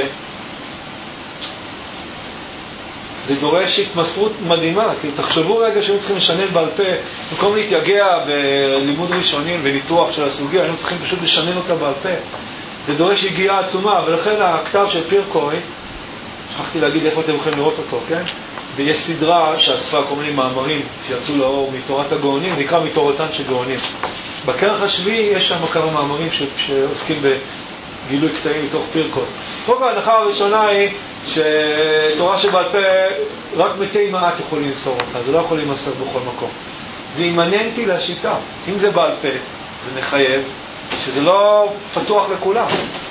זה דורש התמסרות מדהימה. כי תחשבו רגע שהיינו צריכים לשנן בעל פה, במקום להתייגע בלימוד ראשונים וניתוח של הסוגיה, היינו צריכים פשוט לשנן אותה בעל פה. זה דורש הגיעה עצומה, ולכן הכתב של פירקוי, שכחתי להגיד איפה אתם יכולים לראות אותו, כן? ויש סדרה שאספה כל מיני מאמרים שיצאו לאור מתורת הגאונים, זה נקרא מתורתן של גאונים. בכרך השביעי יש שם כמה מאמרים שעוסקים בגילוי קטעים מתוך פירקוי. פה ההנחה הראשונה היא שתורה שבעל פה רק מתי מעט יכולים למסור אותה, זה לא יכול להימסר בכל מקום. זה אימננטי לשיטה. אם זה בעל פה, זה מחייב שזה לא פתוח לכולם.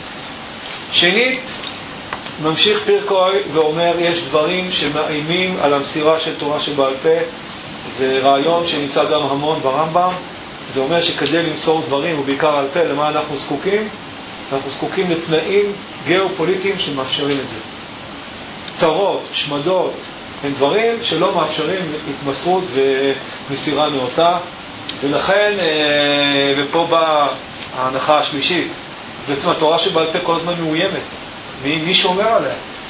שנית, ממשיך פירקוי ואומר יש דברים שמאיימים על המסירה של תורה שבעל פה. זה רעיון שנמצא גם המון ברמב"ם. זה אומר שכדי למסור דברים ובעיקר על פה, למה אנחנו זקוקים? אנחנו זקוקים לתנאים גיאופוליטיים שמאפשרים את זה. צרות, שמדות, הם דברים שלא מאפשרים התמסרות ומסירה נאותה. ולכן, ופה באה ההנחה השלישית, בעצם התורה שבעל פה כל הזמן מאוימת. מי שומר עליה?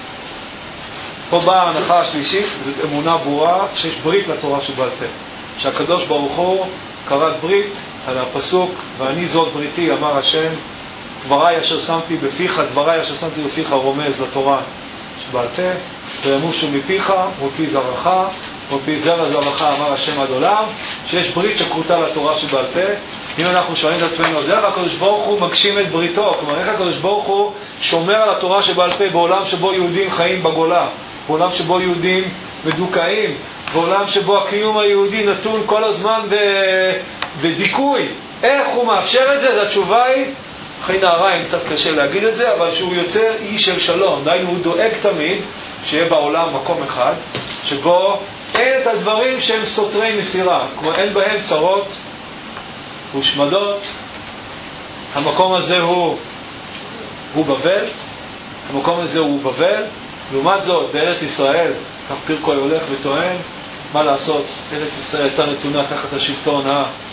פה באה ההנחה השלישית, זאת אמונה ברורה שיש ברית לתורה שבעל פה. שהקדוש ברוך הוא קראת ברית על הפסוק, ואני זאת בריתי, אמר השם, דבריי אשר שמתי בפיך, דבריי אשר שמתי בפיך רומז לתורה שבעל פה, וימושו מפיך, ומפי זרעך, ומפי זרע זרעך, אמר השם עד עולם, שיש ברית שקרותה לתורה שבעל פה. אם אנחנו שואלים את עצמנו, אז איך הקדוש ברוך הוא מגשים את בריתו? כלומר, איך הקדוש ברוך הוא שומר על התורה שבעל פה בעולם שבו יהודים חיים בגולה, בעולם שבו יהודים מדוכאים, בעולם שבו הקיום היהודי נתון כל הזמן בדיכוי? איך הוא מאפשר את זה? אז התשובה היא, אחרי נעריים קצת קשה להגיד את זה, אבל שהוא יוצר אי של שלום. דיינו, הוא דואג תמיד שיהיה בעולם מקום אחד שבו אין את הדברים שהם סותרי מסירה, כמו אין בהם צרות ושמדות. המקום הזה הוא בבל, המקום הזה הוא בבל. לעומת זאת, בארץ ישראל, כך פירקוי הולך וטוען, מה לעשות? ארץ ישראל הייתה נתונה תחת השלטון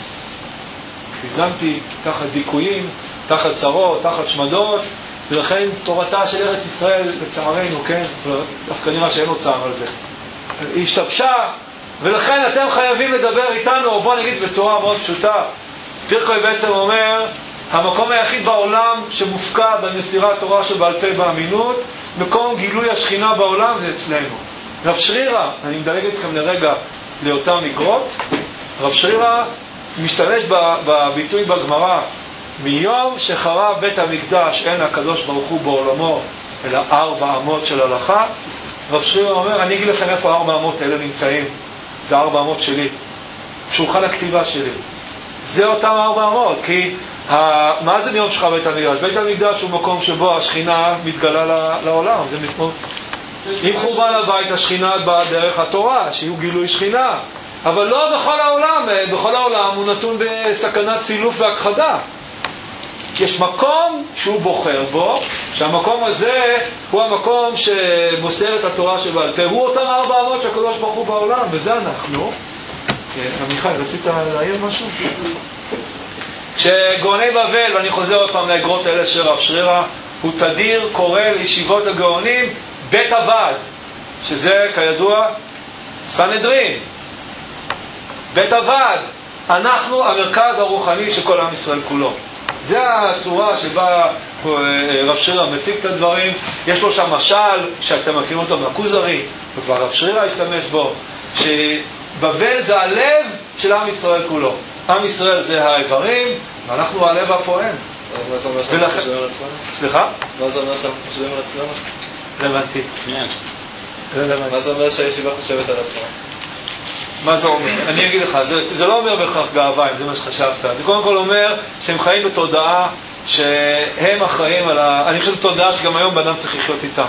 הביזנטי, תחת דיכויים, תחת צרות, תחת שמדות, ולכן תורתה של ארץ ישראל, לצערנו, כן, דווקא נראה שאין עוד צער על זה, היא השתבשה, ולכן אתם חייבים לדבר איתנו, או בוא נגיד בצורה מאוד פשוטה. פירקוי בעצם אומר, המקום היחיד בעולם שמופקע במסירת תורה שבעל פה באמינות, מקום גילוי השכינה בעולם, זה אצלנו. רב שרירה, אני מדלג אתכם לרגע לאותם אגרות, רב שרירה משתמש בביטוי בגמרא, מיום שחרב בית המקדש אין הקדוש ברוך הוא בעולמו, אלא 4 אמות של הלכה. רב שרירה אומר, אני אגיד לכם איפה 4 אמות האלה נמצאים. זה 4 אמות שלי, שולחן הכתיבה שלי. זה אותם 4 אמות, כי מה זה מיום שחרב בית המקדש? בית המקדש הוא מקום שבו השכינה מתגלה לעולם. זה אם חורבן הבית, השכינה באה דרך התורה, שיהיו גילוי שכינה. אבל לא בכל העולם. בכל העולם הוא נתון בסכנת סילוף והכחדה. יש מקום שהוא בוחר בו, שהמקום הזה הוא המקום שמוסר את התורה שבעל פה. הוא אותם 4 אמות שהקדוש ברוך הוא בעולם, וזה אנחנו. עמיחי, רצית להעיר משהו? שגאוני בבל, ואני חוזר עוד פעם לאגרות האלה של רב שרירה, הוא תדיר קורא לישיבות הגאונים בית הוועד, שזה כידוע סנהדרין. בית הוועד, אנחנו המרכז הרוחני של כל עם ישראל כולו. זה הצורה שבה רב שרירא מציג את הדברים. יש לו שם משל שאתם מכירים אותו מהכוזרי, וכבר רב שרירא השתמש בו, שבבל זה הלב של עם ישראל כולו. עם ישראל זה האיברים, ואנחנו הלב הפועם. מה זה אומר שאנחנו חושבים על עצמנו? סליחה? מה זה אומר שאנחנו חושבים על עצמנו? רלוונטי. מה זה אומר שהישיבה חושבת על עצמה? מה זה אומר? אני אגיד לך, זה לא אומר בכך גאווה, אם זה מה שחשבת. זה קודם כל אומר שהם חיים בתודעה שהם אחראים על אני חושב שזו תודעה שגם היום בן אדם צריך לחיות איתה.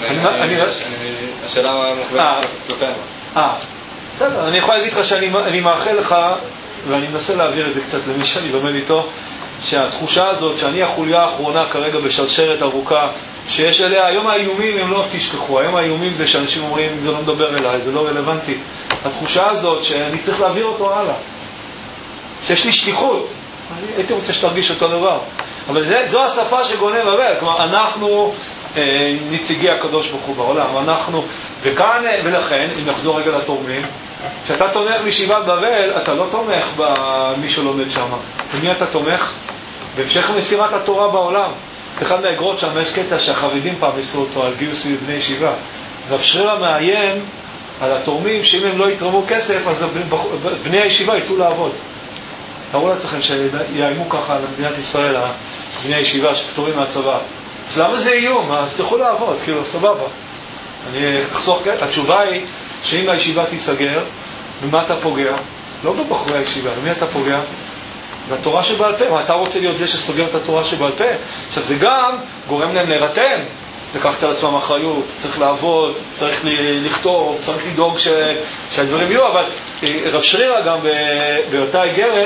השאלה מוכוונת כלפינו. בסדר, אני יכול להגיד לך שאני מאחל לך, ואני מנסה להעביר את זה קצת למי שאני לומד איתו, שהתחושה הזאת שאני החוליה האחרונה כרגע בשרשרת ארוכה שיש אליה, היום האיומים הם לא תשכחו, היום האיומים זה שאנשים אומרים זה לא מדבר אליי, זה לא רלוונטי. התחושה הזאת שאני צריך להעביר אותו הלאה, שיש לי שליחות, אני הייתי רוצה שתרגיש אותו דבר, אבל זו השפה שגונב בבל. כלומר אנחנו נציגי הקדוש ברוך הוא בעולם, אנחנו, וכאן, ולכן אם נחזור רגע לתורמים, כשאתה תומך בישיבת בבל אתה לא תומך במי שלומד שם. במי אתה תומך? בהמשך מסירת התורה בעולם. אחד מהאגרות שם יש קטע שהחרדים פעם ניסו אותו על גיוס בני ישיבה. רב שרירא מאיים על התורמים שאם הם לא יתרמו כסף אז בני הישיבה יצאו לעבוד. תראו לעצמכם שיאיימו ככה על מדינת ישראל, בני הישיבה שפטורים מהצבא. אז למה זה איום? אז תלכו לעבוד, כאילו סבבה. אני אחסוך קטע. התשובה היא שאם הישיבה תיסגר, במה אתה פוגע? לא בבחורי הישיבה, במי אתה פוגע? בתורה שבעל פה. מה, אתה רוצה להיות זה שסוגר את התורה שבעל פה? עכשיו זה גם גורם להם להירתם, לקחת על עצמם אחריות, צריך לעבוד, צריך לכתוב, צריך לדאוג שהדברים יהיו. אבל רב שרירא גם באותה איגרת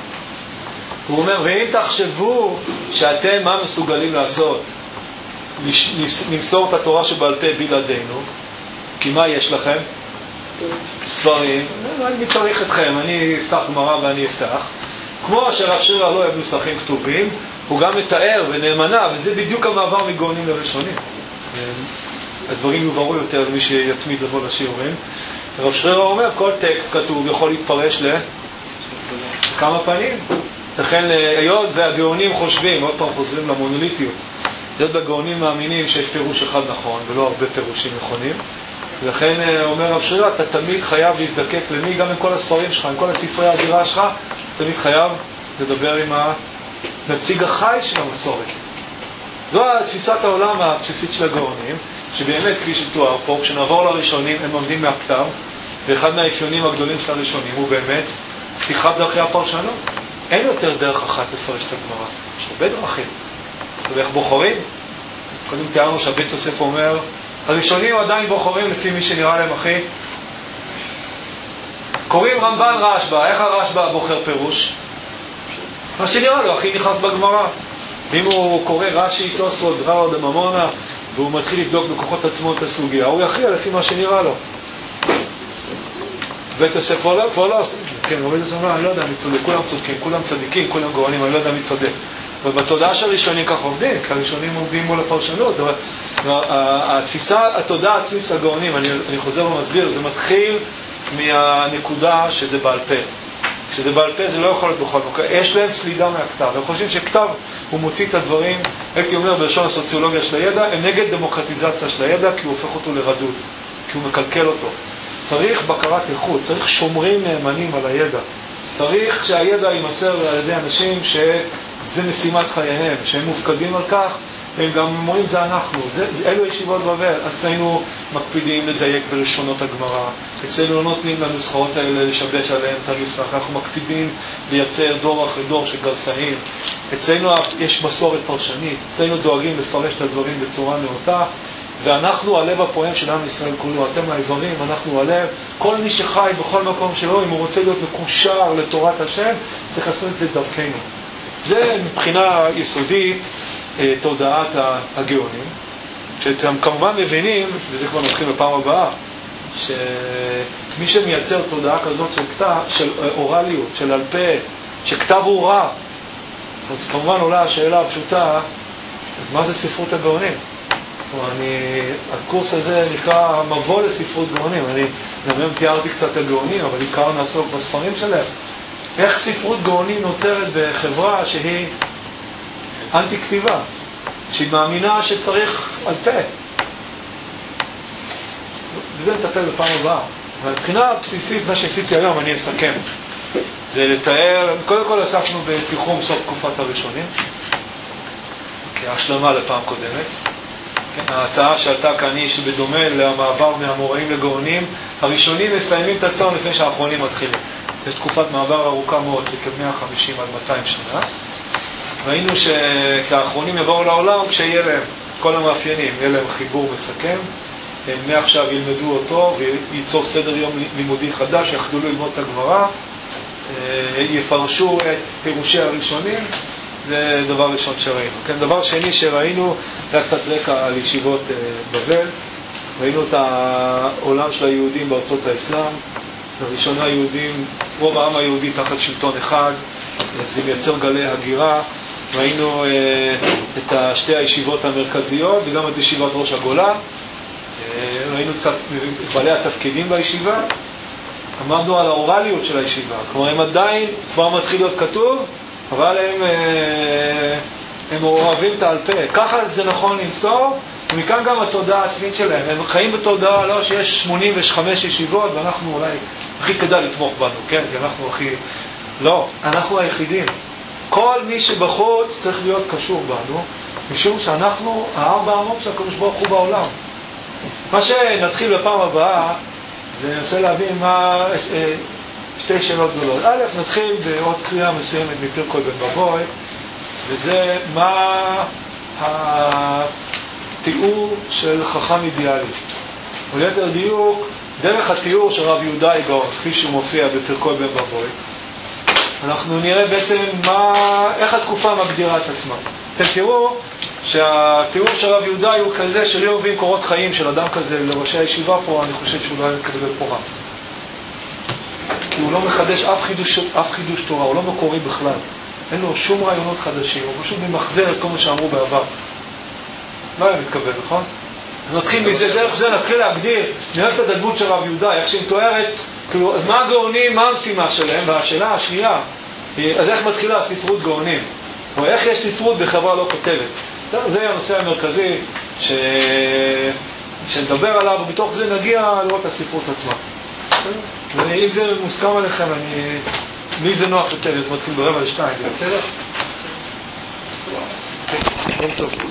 הוא אומר, ואם תחשבו שאתם מה מסוגלים לעשות, למסור את התורה שבעל פה בלעדינו, כי מה יש לכם? ספרים. אני צריך אתכם, אני אפתח גמרא ואני אפתח. כמו שרב שרירא לא אוהב נוסחים כתובים, הוא גם מתאר ונאמנה, וזה בדיוק המעבר מגאונים לראשונים. הדברים יוברו יותר למי שיתמיד לבוא לשיעורים. רב שרירא אומר, כל טקסט כתוב יכול להתפרש לכמה פנים. לכן היות והגאונים חושבים, עוד פעם חוזרים למונוליטיות, היות והגאונים מאמינים שיש פירוש אחד נכון ולא הרבה פירושים נכונים, ולכן אומר רב שרירא, אתה תמיד חייב להזדקק למי, גם עם כל הספרים שלך, עם כל הספרי האדירה שלך, תמיד חייב לדבר עם הנציג החי של המסורת. זו תפיסת העולם הבסיסית של הגאונים, שבאמת כפי שתואר פה, כשנעבור לראשונים הם עומדים מהכתב, ואחד מהאפיונים הגדולים של הראשונים הוא באמת פתיחת דרכי הפרשנות. אין יותר דרך אחת לפרש את הגמרא, יש הרבה דרכים. ואיך בוחרים? קודם תיארנו שהבית יוסף אומר, הראשונים עדיין בוחרים לפי מי שנראה להם הכי. קוראים רמב"ן רשב"א, איך הרשב"א בוחר פירוש? מה שנראה לו הכי נכנס בגמרא. אם הוא קורא רש"י, תוספות, רבא דממונא, והוא מתחיל לבדוק בכוחות עצמו את הסוגיה, הוא יכריע לפי מה שנראה לו. בית יוסף כבר לא עושה את זה. כן, רבי יוסף אומר, אני לא יודע מי צודק, כולם צודקים, כולם צדיקים, כולם גאונים, אני לא יודע מי צודק. ובתודעה שהראשונים כך עובדים, כי הראשונים עובדים מול הפרשנות. התפיסה, התודעה העצמית של הגאונים, אני חוזר ומסביר, זה מתחיל מהנקודה שזה בעל פה. כשזה בעל פה זה לא יכול להיות בכל מקום. יש להם סלידה מהכתב. הם חושבים שכתב הוא מוציא את הדברים, הייתי אומר בלשון הסוציולוגיה של הידע, הם נגד דמוקרטיזציה של הידע, כי הוא הופך אותו לרדוד, כי הוא מקלקל אותו. צריך בקרת איכות, צריך שומרים נאמנים על הידע. צריך שהידע יימסר על ידי אנשים שזה משימת חייהם, שהם מופקדים על כך, הם גם אומרים זה אנחנו, אלו ישיבות בבל. אצלנו מקפידים לדייק בלשונות הגמרא, אצלנו לא נותנים לנוסחאות האלה לשבש עליהם את הנוסח, אנחנו מקפידים לייצר דור אחרי דור של גרסאים, אצלנו יש מסורת פרשנית, אצלנו דואגים לפרש את הדברים בצורה נאותה, ואנחנו הלב הפועם של עם ישראל כולו. אתם האיברים, אנחנו הלב. כל מי שחי בכל מקום שלו, אם הוא רוצה להיות מקושר לתורת השם, צריך לעשות את זה דרכנו. זה מבחינה יסודית תודעת הגאונים, שאתם כמובן מבינים, וזה כבר נתחיל בפעם הבאה, שמי שמייצר תודעה כזאת של כתב, של אורליות, של על פה, שכתב הוא רע, אז כמובן עולה השאלה הפשוטה, אז מה זה ספרות הגאונים? הקורס הזה נקרא מבוא לספרות גאונים. אני גם היום תיארתי קצת הגאונים, אבל עיקר נעסוק בספרים שלהם. איך ספרות גאונים נוצרת בחברה שהיא אנטי כתיבה, שהיא מאמינה שצריך על פה. וזה נטפל בפעם הבאה. והבחינה הבסיסית, מה שעשיתי היום, אני אסכם, זה לתאר, קודם כל עסקנו בתיחום סוף תקופת הראשונים, כהשלמה לפעם קודמת. ההצעה שעלתה כאן היא שבדומה למעבר מהאמוראים לגאונים, הראשונים מסיימים את הצום לפני שהאחרונים מתחילים. יש תקופת מעבר ארוכה מאוד, כ-150 עד 200 שנה. ראינו שכאחרונים יבואו לעולם כשיהיה להם כל המאפיינים, יהיה להם חיבור מסכם, הם מעכשיו ילמדו אותו וייצור סדר יום לימודי חדש, יחדלו ללמוד את הגמרא, יפרשו את פירושי הראשונים. זה דבר ראשון שראינו. כן, דבר שני שראינו, היה קצת רקע על ישיבות בבל. ראינו את העולם של היהודים בארצות האסלאם. לראשונה היהודים, רוב העם היהודי תחת שלטון אחד, זה מייצר גלי הגירה. ראינו את שתי הישיבות המרכזיות וגם את ישיבת ראש הגולה. ראינו קצת בעלי התפקידים בישיבה. אמרנו על האורליות של הישיבה. כלומר, הם עדיין כבר מתחיל להיות כתוב, אבל הם אוהבים את העל פה. ככה זה נכון למסור, ומכאן גם התודעה העצמית שלהם. הם חיים בתודעה, לא שיש 85 ישיבות, ואנחנו אולי הכי כדאי לתמוך בנו, כן? כי אנחנו הכי... לא, אנחנו היחידים. כל מי שבחוץ צריך להיות קשור בנו, משום שאנחנו הארבע עמות של הקדוש ברוך הוא בעולם. מה שנתחיל בפעם הבאה, זה ננסה להבין מה... שתי שאלות גדולות. א', נתחיל בעוד קריאה מסוימת מפרקוי בן בבוי, וזה מה התיאור של חכם אידיאלי. וליתר דיוק, דרך התיאור של רב יהודה גאון, כפי שהוא מופיע בפרקוי בן בבוי, אנחנו נראה בעצם איך התקופה מגדירה את עצמה. אתם תראו שהתיאור של רב יהודה הוא כזה שלא אוהבים קורות חיים של אדם כזה לראשי הישיבה פה, אני חושב שהוא לא היה כדבר פורה. כי הוא לא מחדש אף חידוש תורה, הוא לא מקורי בכלל. אין לו שום רעיונות חדשים, הוא פשוט ממחזר את כל מה שאמרו בעבר. לא היה מתכוון, נכון? אז נתחיל מזה, דרך זה נתחיל להגדיר, נראה את הדמות של רב יהודה, איך שהיא מתוארת, כאילו, אז מה הגאונים, מה המשימה שלהם? והשאלה השנייה, אז איך מתחילה הספרות גאונים? או איך יש ספרות בחברה לא כותבת? זה הנושא המרכזי שנדבר עליו, ובתוך זה נגיע לראות את הספרות עצמה. ואם זה מוסכם עליכם, לי זה נוח יותר, אז מתחיל ב1:45, בסדר? כן, טוב.